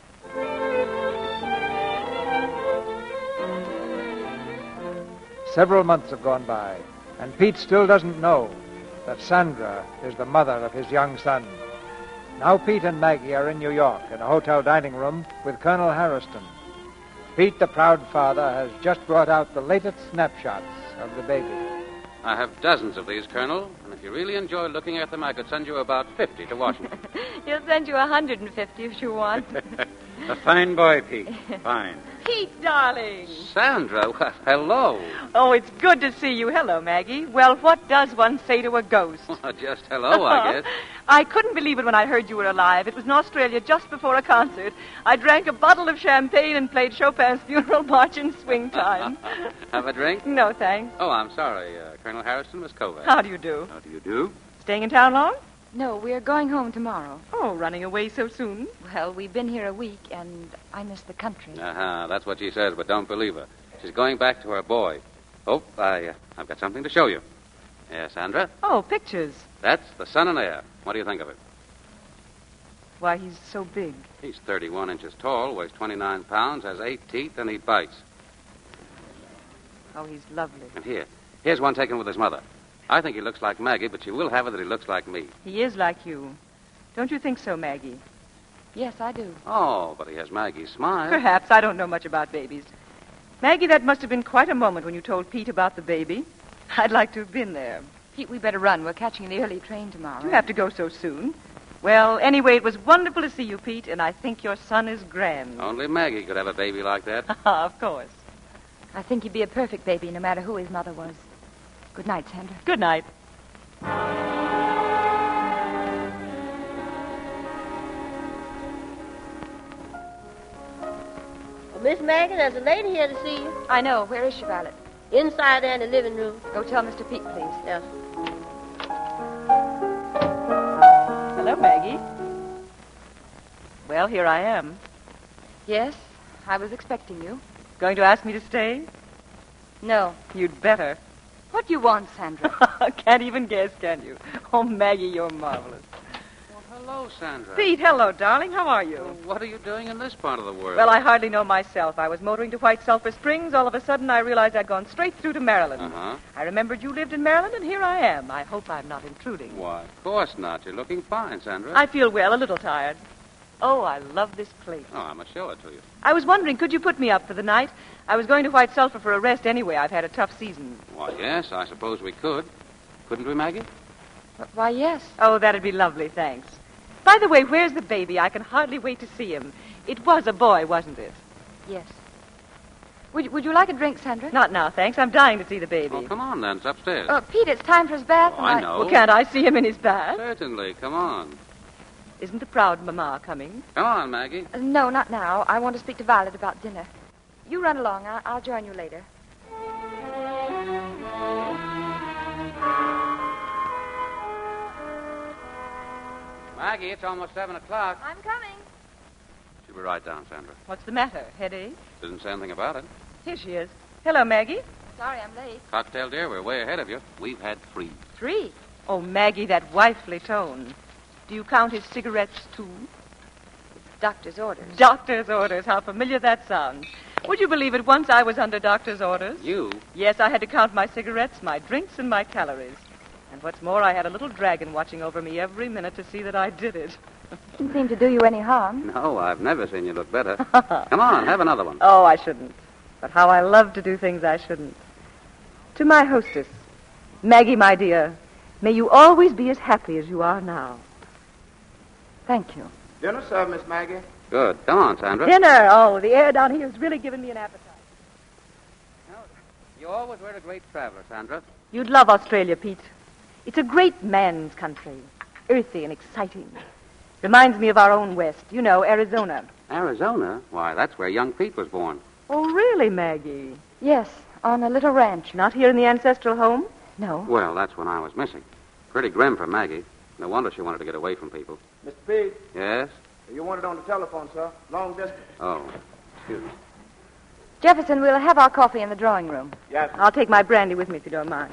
Several months have gone by, and Pete still doesn't know that Sandra is the mother of his young son. Now Pete and Maggie are in New York in a hotel dining room with Colonel Harrison. Pete, the proud father, has just brought out the latest snapshots of the baby. I have dozens of these, Colonel, and if you really enjoy looking at them, I could send you about fifty to Washington. He'll send you one hundred fifty if you want. A fine boy, Pete. Fine. Pete, darling. Sandra, well, hello. Oh, it's good to see you. Hello, Maggie. Well, what does one say to a ghost? Well, just hello, I guess. I couldn't believe it when I heard you were alive. It was in Australia just before a concert. I drank a bottle of champagne and played Chopin's funeral march in swing time. Have a drink? No, thanks. Oh, I'm sorry. Uh, Colonel Harrison, Miss Kovac. How do you do? How do you do? Staying in town long? No, we're going home tomorrow. Oh, running away so soon? Well, we've been here a week, and I miss the country. Uh-huh, that's what she says, but don't believe her. She's going back to her boy. Oh, I, uh, I've got something to show you. Yes, Sandra? Oh, pictures. That's the son and heir. What do you think of it? Why, he's so big. He's thirty-one inches tall, weighs twenty-nine pounds, has eight teeth, and he bites. Oh, he's lovely. And here, here's one taken with his mother. I think he looks like Maggie, but you will have it that he looks like me. He is like you. Don't you think so, Maggie? Yes, I do. Oh, but he has Maggie's smile. Perhaps. I don't know much about babies. Maggie, that must have been quite a moment when you told Pete about the baby. I'd like to have been there. Pete, we better run. We're catching the early train tomorrow. You have to go so soon. Well, anyway, it was wonderful to see you, Pete, and I think your son is grand. Only Maggie could have a baby like that. Of course. I think he'd be a perfect baby, no matter who his mother was. Good night, Sandra. Good night. Well, Miss Maggie, there's a lady here to see you. I know. Where is she, Violet? Inside there in the living room. Go tell Mister Pete, please. Yes. Hello, Maggie. Well, here I am. Yes, I was expecting you. Going to ask me to stay? No. You'd better. What do you want, Sandra? Can't even guess, can you? Oh, Maggie, you're marvelous. Well, hello, Sandra. Pete, hello, darling. How are you? Well, what are you doing in this part of the world? Well, I hardly know myself. I was motoring to White Sulphur Springs. All of a sudden, I realized I'd gone straight through to Maryland. Uh-huh. I remembered you lived in Maryland, and here I am. I hope I'm not intruding. Why, of course not. You're looking fine, Sandra. I feel well, a little tired. Oh, I love this place. Oh, I must show it to you. I was wondering, could you put me up for the night? I was going to White Sulphur for a rest anyway. I've had a tough season. Why, yes, I suppose we could. Couldn't we, Maggie? Why, yes. Oh, that'd be lovely, thanks. By the way, where's the baby? I can hardly wait to see him. It was a boy, wasn't it? Yes. Would, would you like a drink, Sandra? Not now, thanks. I'm dying to see the baby. Oh, come on, then. It's upstairs. Oh, Pete, it's time for his bath. Oh, I know. Well, can't I see him in his bath? Certainly. Come on. Isn't the proud Mama coming? Come on, Maggie. Uh, no, not now. I want to speak to Violet about dinner. You run along. I'll, I'll join you later. Maggie, it's almost seven o'clock. I'm coming. She'll be right down, Sandra. What's the matter? Headache? Didn't say anything about it. Here she is. Hello, Maggie. Sorry I'm late. Cocktail, dear, we're way ahead of you. We've had three. Three? Oh, Maggie, that wifely tone. Do you count his cigarettes, too? Doctor's orders. Doctor's orders. How familiar that sounds. Would you believe it? Once I was under doctor's orders. You? Yes, I had to count my cigarettes, my drinks, and my calories. And what's more, I had a little dragon watching over me every minute to see that I did it. Didn't seem to do you any harm. No, I've never seen you look better. Come on, have another one. Oh, I shouldn't. But how I love to do things I shouldn't. To my hostess, Maggie, my dear, may you always be as happy as you are now. Thank you. Dinner served, Miss Maggie. Good. Come on, Sandra. Dinner. Oh, the air down here has really given me an appetite. You always were a great traveler, Sandra. You'd love Australia, Pete. It's a great man's country. Earthy and exciting. Reminds me of our own West. You know, Arizona. Arizona? Why, that's where young Pete was born. Oh, really, Maggie? Yes, on a little ranch. Not here in the ancestral home? No. Well, that's when I was missing. Pretty grim for Maggie. No wonder she wanted to get away from people. Mister Pete, Yes? you wanted on the telephone, sir. Long distance. Oh, excuse me. Jefferson, we'll have our coffee in the drawing room. Yes. I'll take my brandy with me if you don't mind.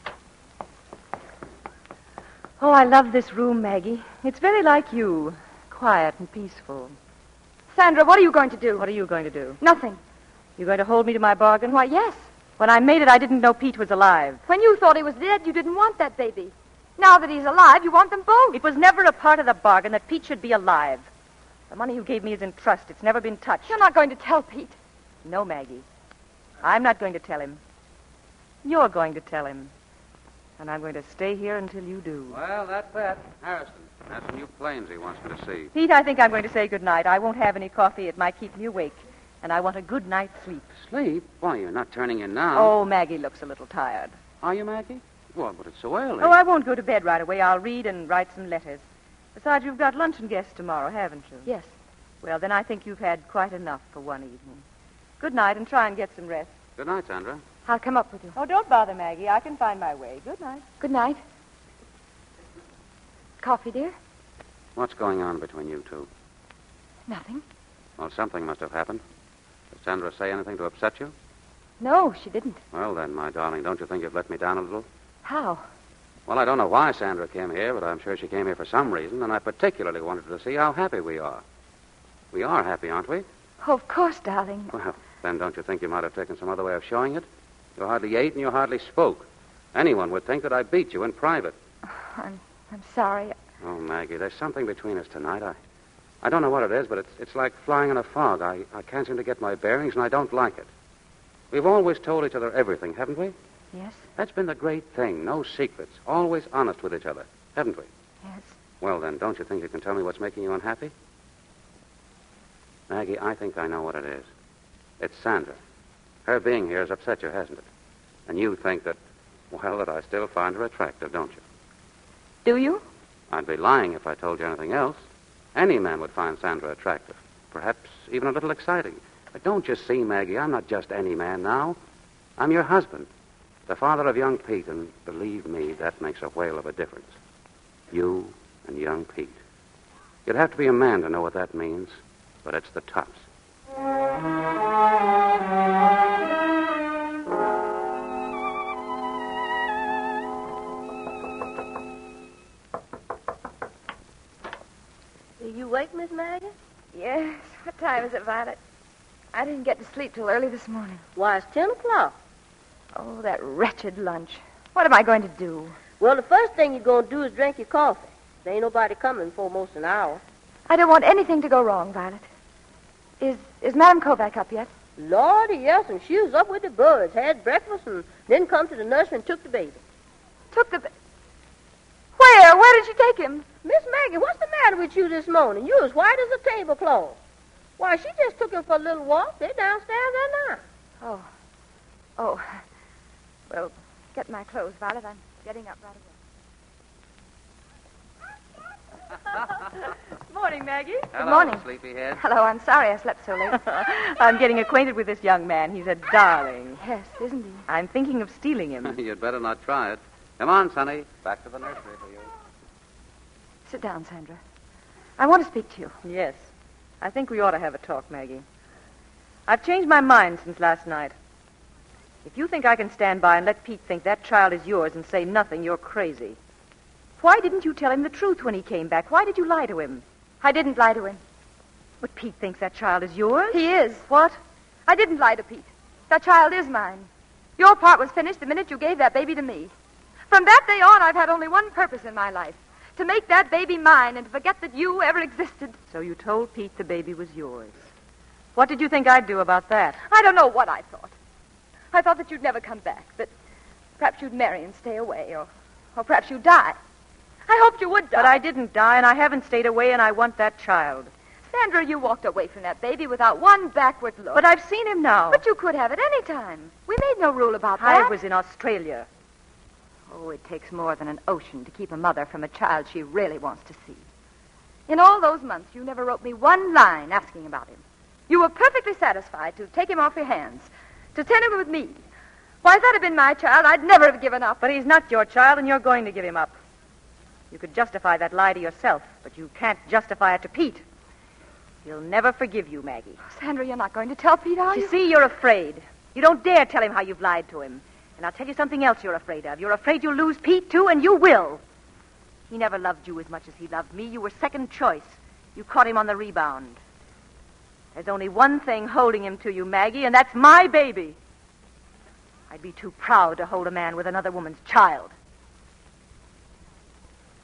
Oh, I love this room, Maggie. It's very like you. Quiet and peaceful. Sandra, what are you going to do? What are you going to do? Nothing. You going to hold me to my bargain? Why, yes. When I made it, I didn't know Pete was alive. When you thought he was dead, you didn't want that baby. Now that he's alive, you want them both. It was never a part of the bargain that Pete should be alive. The money you gave me is in trust. It's never been touched. You're not going to tell Pete. No, Maggie. I'm not going to tell him. You're going to tell him. And I'm going to stay here until you do. Well, that's that. Harrison, that's some new planes he wants me to see. Pete, I think I'm going to say good night. I won't have any coffee. It might keep me awake. And I want a good night's sleep. Sleep? Why, you're not turning in now. Oh, Maggie looks a little tired. Are you, Maggie? Well, but it's so early. Oh, I won't go to bed right away. I'll read and write some letters. Besides, you've got luncheon guests tomorrow, haven't you? Yes. Well, then I think you've had quite enough for one evening. Good night, and try and get some rest. Good night, Sandra. I'll come up with you. Oh, don't bother, Maggie. I can find my way. Good night. Good night. Coffee, dear? What's going on between you two? Nothing. Well, something must have happened. Did Sandra say anything to upset you? No, she didn't. Well, then, my darling, don't you think you've let me down a little? How? Well, I don't know why Sandra came here, but I'm sure she came here for some reason, and I particularly wanted to see how happy we are. We are happy, aren't we? Oh, of course, darling. Well, then don't you think you might have taken some other way of showing it? You hardly ate and you hardly spoke. Anyone would think that I beat you in private. I'm, I'm sorry. Oh, Maggie, there's something between us tonight. I, I don't know what it is, but it's, it's like flying in a fog. I, I can't seem to get my bearings, and I don't like it. We've always told each other everything, haven't we? Yes. That's been the great thing. No secrets. Always honest with each other, haven't we? Yes. Well, then, don't you think you can tell me what's making you unhappy? Maggie, I think I know what it is. It's Sandra. Her being here has upset you, hasn't it? And you think that, well, that I still find her attractive, don't you? Do you? I'd be lying if I told you anything else. Any man would find Sandra attractive. Perhaps even a little exciting. But don't you see, Maggie, I'm not just any man now. I'm your husband, the father of young Pete, and believe me, that makes a whale of a difference. You and young Pete. You'd have to be a man to know what that means, but it's the tops. Are you awake, Miss Maggie? Yes. What time is it, Violet? I didn't get to sleep till early this morning. Why, it's ten o'clock. Oh, that wretched lunch. What am I going to do? Well, the first thing you're going to do is drink your coffee. There ain't nobody coming for almost an hour. I don't want anything to go wrong, Violet. Is is Madame Kovac up yet? Lordy, yes, and she was up with the birds, had breakfast, and then come to the nursery and took the baby. Took the... Ba- Where? Where did she take him? Miss Maggie, what's the matter with you this morning? You as white as a tablecloth. Why, she just took him for a little walk. They're downstairs there now. Oh. Oh. Well, get my clothes, Violet. I'm getting up right away. Morning, Maggie. Good morning. Sleepyhead. Hello, I'm sorry I slept so late. I'm getting acquainted with this young man. He's a darling. Yes, isn't he? I'm thinking of stealing him. You'd better not try it. Come on, Sonny. Back to the nursery for you. Sit down, Sandra. I want to speak to you. Yes. I think we ought to have a talk, Maggie. I've changed my mind since last night. If you think I can stand by and let Pete think that child is yours and say nothing, you're crazy. Why didn't you tell him the truth when he came back? Why did you lie to him? I didn't lie to him. But Pete thinks that child is yours? He is. What? I didn't lie to Pete. That child is mine. Your part was finished the minute you gave that baby to me. From that day on, I've had only one purpose in my life. To make that baby mine and to forget that you ever existed. So you told Pete the baby was yours. What did you think I'd do about that? I don't know what I thought. I thought that you'd never come back, that perhaps you'd marry and stay away, or, or perhaps you'd die. I hoped you would die. But I didn't die, and I haven't stayed away, and I want that child. Sandra, you walked away from that baby without one backward look. But I've seen him now. But you could have at any time. We made no rule about that. I was in Australia. Oh, it takes more than an ocean to keep a mother from a child she really wants to see. In all those months, you never wrote me one line asking about him. You were perfectly satisfied to take him off your hands, to send him with me. Why, if that had been my child, I'd never have given up. But he's not your child, and you're going to give him up. You could justify that lie to yourself, but you can't justify it to Pete. He'll never forgive you, Maggie. Oh, Sandra, you're not going to tell Pete, are you? You see, you're afraid. You don't dare tell him how you've lied to him. And I'll tell you something else you're afraid of. You're afraid you'll lose Pete, too, and you will. He never loved you as much as he loved me. You were second choice. You caught him on the rebound. There's only one thing holding him to you, Maggie, and that's my baby. I'd be too proud to hold a man with another woman's child.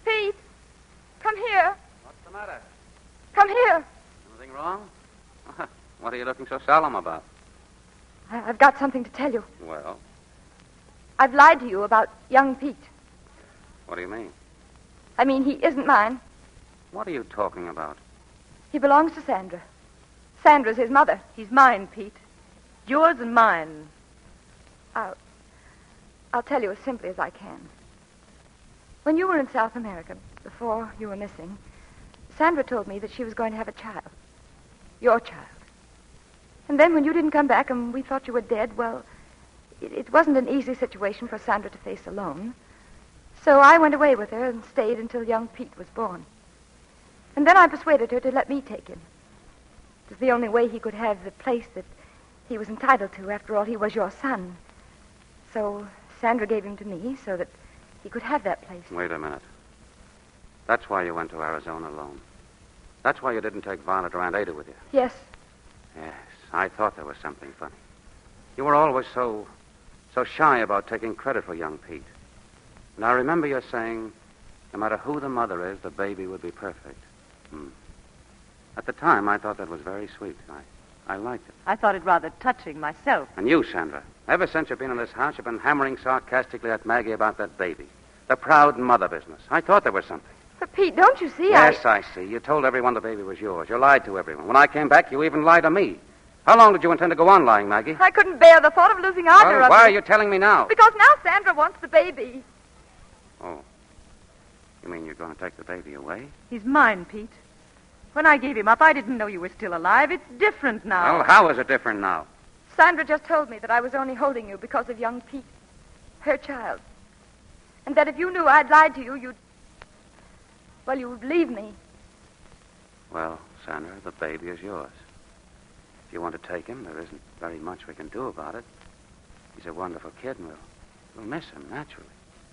Pete, come here. What's the matter? Come here. Anything wrong? What are you looking so solemn about? I- I've got something to tell you. Well, I've lied to you about young Pete. what do you mean? I mean, he isn't mine. What are you talking about? He belongs to Sandra. Sandra's his mother. He's mine, Pete. Yours and mine. I'll, I'll tell you as simply as I can. When you were in South America, before you were missing, Sandra told me that she was going to have a child. Your child. And then when you didn't come back and we thought you were dead, well, it, it wasn't an easy situation for Sandra to face alone. So I went away with her and stayed until young Pete was born. And then I persuaded her to let me take him. It was the only way he could have the place that he was entitled to. After all, he was your son. So Sandra gave him to me so that he could have that place. Wait a minute. That's why you went to Arizona alone. That's why you didn't take Violet or Aunt Ada with you. Yes. Yes, I thought there was something funny. You were always so, so shy about taking credit for young Pete. And I remember you saying, no matter who the mother is, the baby would be perfect. Hmm. At the time, I thought that was very sweet. I, I liked it. I thought it rather touching myself. And you, Sandra, ever since you've been in this house, you've been hammering sarcastically at Maggie about that baby. The proud mother business. I thought there was something. But, Pete, don't you see? Yes, I... I see. You told everyone the baby was yours. You lied to everyone. When I came back, you even lied to me. How long did you intend to go on lying, Maggie? I couldn't bear the thought of losing either Well, of why you. are you telling me now? Because now Sandra wants the baby. Oh. You mean you're going to take the baby away? He's mine, Pete. When I gave him up, I didn't know you were still alive. It's different now. Well, how is it different now? Sandra just told me that I was only holding you because of young Pete, her child. And that if you knew I'd lied to you, you'd... Well, you would leave me. Well, Sandra, the baby is yours. If you want to take him, there isn't very much we can do about it. He's a wonderful kid, and we'll, we'll miss him, naturally.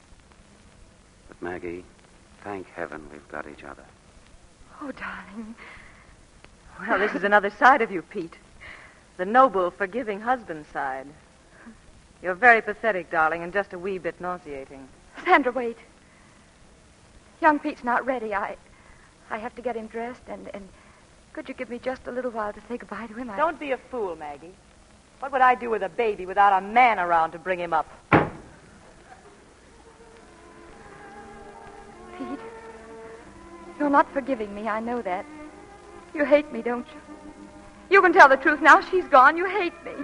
But, Maggie, thank heaven we've got each other. Oh, darling. Well, this is another side of you, Pete. The noble, forgiving husband side. You're very pathetic, darling, and just a wee bit nauseating. Sandra, wait. Young Pete's not ready. I I have to get him dressed, and, and could you give me just a little while to say goodbye to him? I... Don't be a fool, Maggie. What would I do with a baby without a man around to bring him up? Pete, you're not forgiving me. I know that. You hate me, don't you? You can tell the truth now. She's gone. You hate me.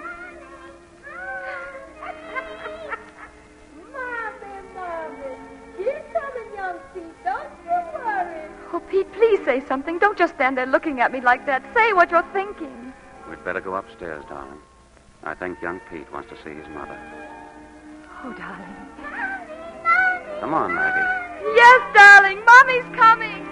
Oh, Pete, please say something. Don't just stand there looking at me like that. Say what you're thinking. We'd better go upstairs, darling. I think young Pete wants to see his mother. Oh, darling. Come on, Maggie. Yes, darling. Mommy's coming.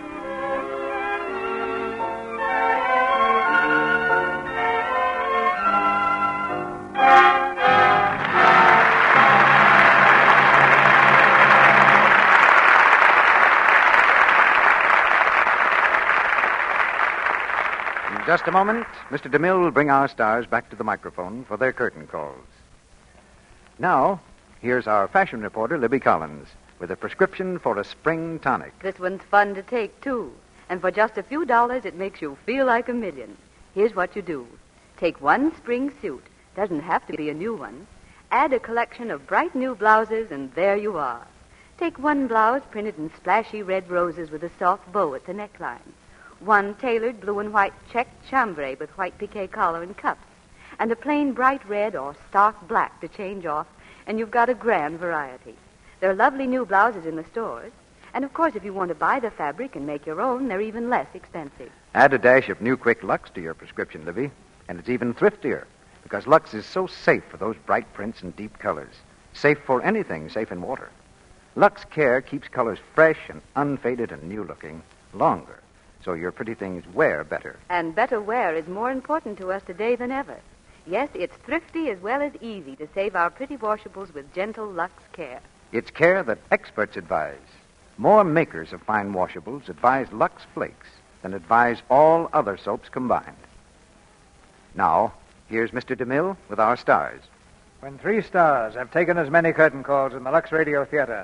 In just a moment, Mister DeMille will bring our stars back to the microphone for their curtain calls. Now, here's our fashion reporter, Libby Collins, with a prescription for a spring tonic. This one's fun to take, too. And for just a few dollars, it makes you feel like a million. Here's what you do. Take one spring suit. Doesn't have to be a new one. Add a collection of bright new blouses, and there you are. Take one blouse printed in splashy red roses with a soft bow at the neckline. One tailored blue and white checked chambray with white piqué collar and cuffs. And a plain bright red or stark black to change off, and you've got a grand variety. There are lovely new blouses in the stores. And, of course, if you want to buy the fabric and make your own, they're even less expensive. Add a dash of New Quick Lux to your prescription, Libby, and it's even thriftier, because Lux is so safe for those bright prints and deep colors. Safe for anything safe in water. Lux Care keeps colors fresh and unfaded and new-looking longer, so your pretty things wear better. And better wear is more important to us today than ever. Yes, it's thrifty as well as easy to save our pretty washables with gentle Lux Care. It's care that experts advise. More makers of fine washables advise Lux Flakes than advise all other soaps combined. Now, here's Mister DeMille with our stars. When three stars have taken as many curtain calls in the Lux Radio Theater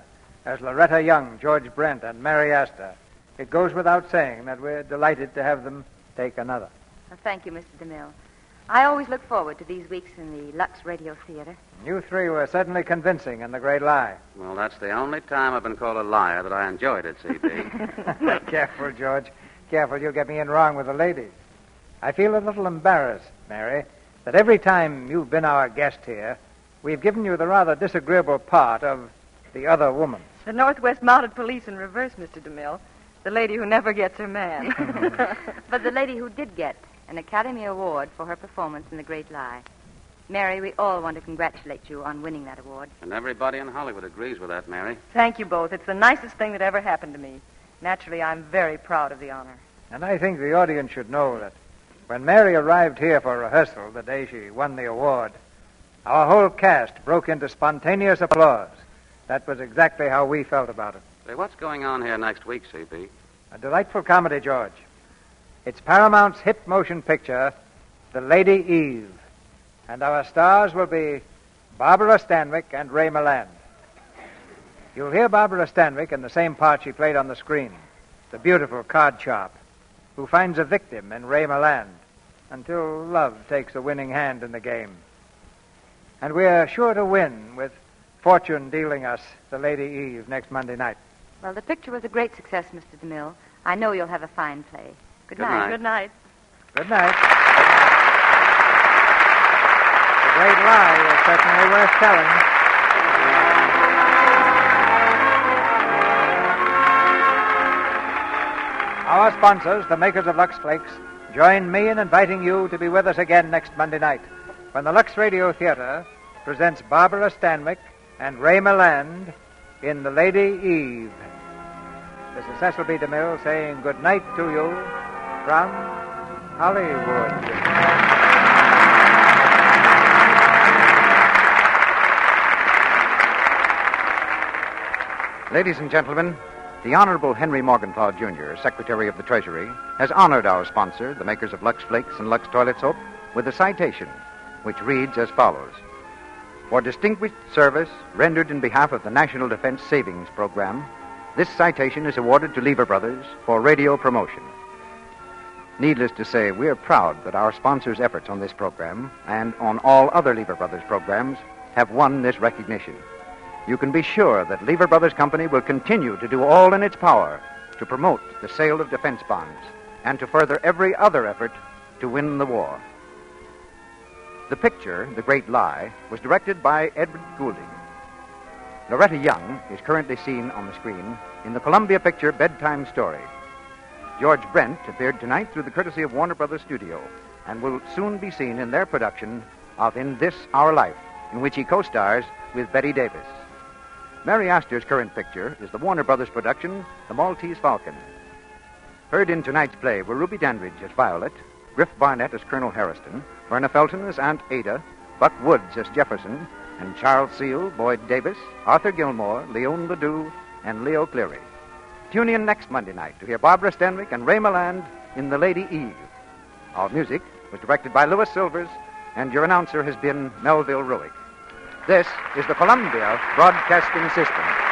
as Loretta Young, George Brent, and Mary Astor, it goes without saying that we're delighted to have them take another. Well, thank you, Mister DeMille. I always look forward to these weeks in the Lux Radio Theater. You three were certainly convincing in The Great Lie. Well, that's the only time I've been called a liar that I enjoyed it, C B. Careful, George. Careful, you'll get me in wrong with the ladies. I feel a little embarrassed, Mary, that every time you've been our guest here, we've given you the rather disagreeable part of the other woman. The Northwest Mounted Police in reverse, Mister DeMille. The lady who never gets her man. But the lady who did get an Academy Award for her performance in The Great Lie. Mary, we all want to congratulate you on winning that award. And everybody in Hollywood agrees with that, Mary. Thank you both. It's the nicest thing that ever happened to me. Naturally, I'm very proud of the honor. And I think the audience should know that when Mary arrived here for rehearsal the day she won the award, our whole cast broke into spontaneous applause. That was exactly how we felt about it. Say, what's going on here next week, C B? A delightful comedy, George. It's Paramount's hit motion picture, The Lady Eve. And our stars will be Barbara Stanwyck and Ray Milland. You'll hear Barbara Stanwyck in the same part she played on the screen, the beautiful card sharp, who finds a victim in Ray Milland until love takes a winning hand in the game. And we're sure to win with fortune dealing us The Lady Eve next Monday night. Well, the picture was a great success, Mister DeMille. I know you'll have a fine play. Good, Good night. night. Good night. Good night. The Great Lie is certainly worth telling. Our sponsors, the makers of Lux Flakes, join me in inviting you to be with us again next Monday night when the Lux Radio Theater presents Barbara Stanwyck and Ray Milland in The Lady Eve. This is Cecil B. DeMille saying good night to you from Hollywood. Ladies and gentlemen, the Honorable Henry Morgenthau, Junior, Secretary of the Treasury, has honored our sponsor, the makers of Lux Flakes and Lux Toilet Soap, with a citation, which reads as follows. For distinguished service rendered in behalf of the National Defense Savings Program, this citation is awarded to Lever Brothers for radio promotion. Needless to say, we are proud that our sponsors' efforts on this program and on all other Lever Brothers programs have won this recognition. You can be sure that Lever Brothers Company will continue to do all in its power to promote the sale of defense bonds and to further every other effort to win the war. The picture, The Great Lie, was directed by Edward Goulding. Loretta Young is currently seen on the screen in the Columbia picture Bedtime Story. George Brent appeared tonight through the courtesy of Warner Brothers Studio and will soon be seen in their production of In This Our Life, in which he co-stars with Betty Davis. Mary Astor's current picture is the Warner Brothers production, The Maltese Falcon. Heard in tonight's play were Ruby Dandridge as Violet, Griff Barnett as Colonel Harrison, Verna Felton as Aunt Ada, Buck Woods as Jefferson, and Charles Seal, Boyd Davis, Arthur Gilmore, Leon Ledoux, and Leo Cleary. Tune in next Monday night to hear Barbara Stanwyck and Ray Milland in The Lady Eve. Our music was directed by Louis Silvers, and your announcer has been Melville Ruick. This is the Columbia Broadcasting System.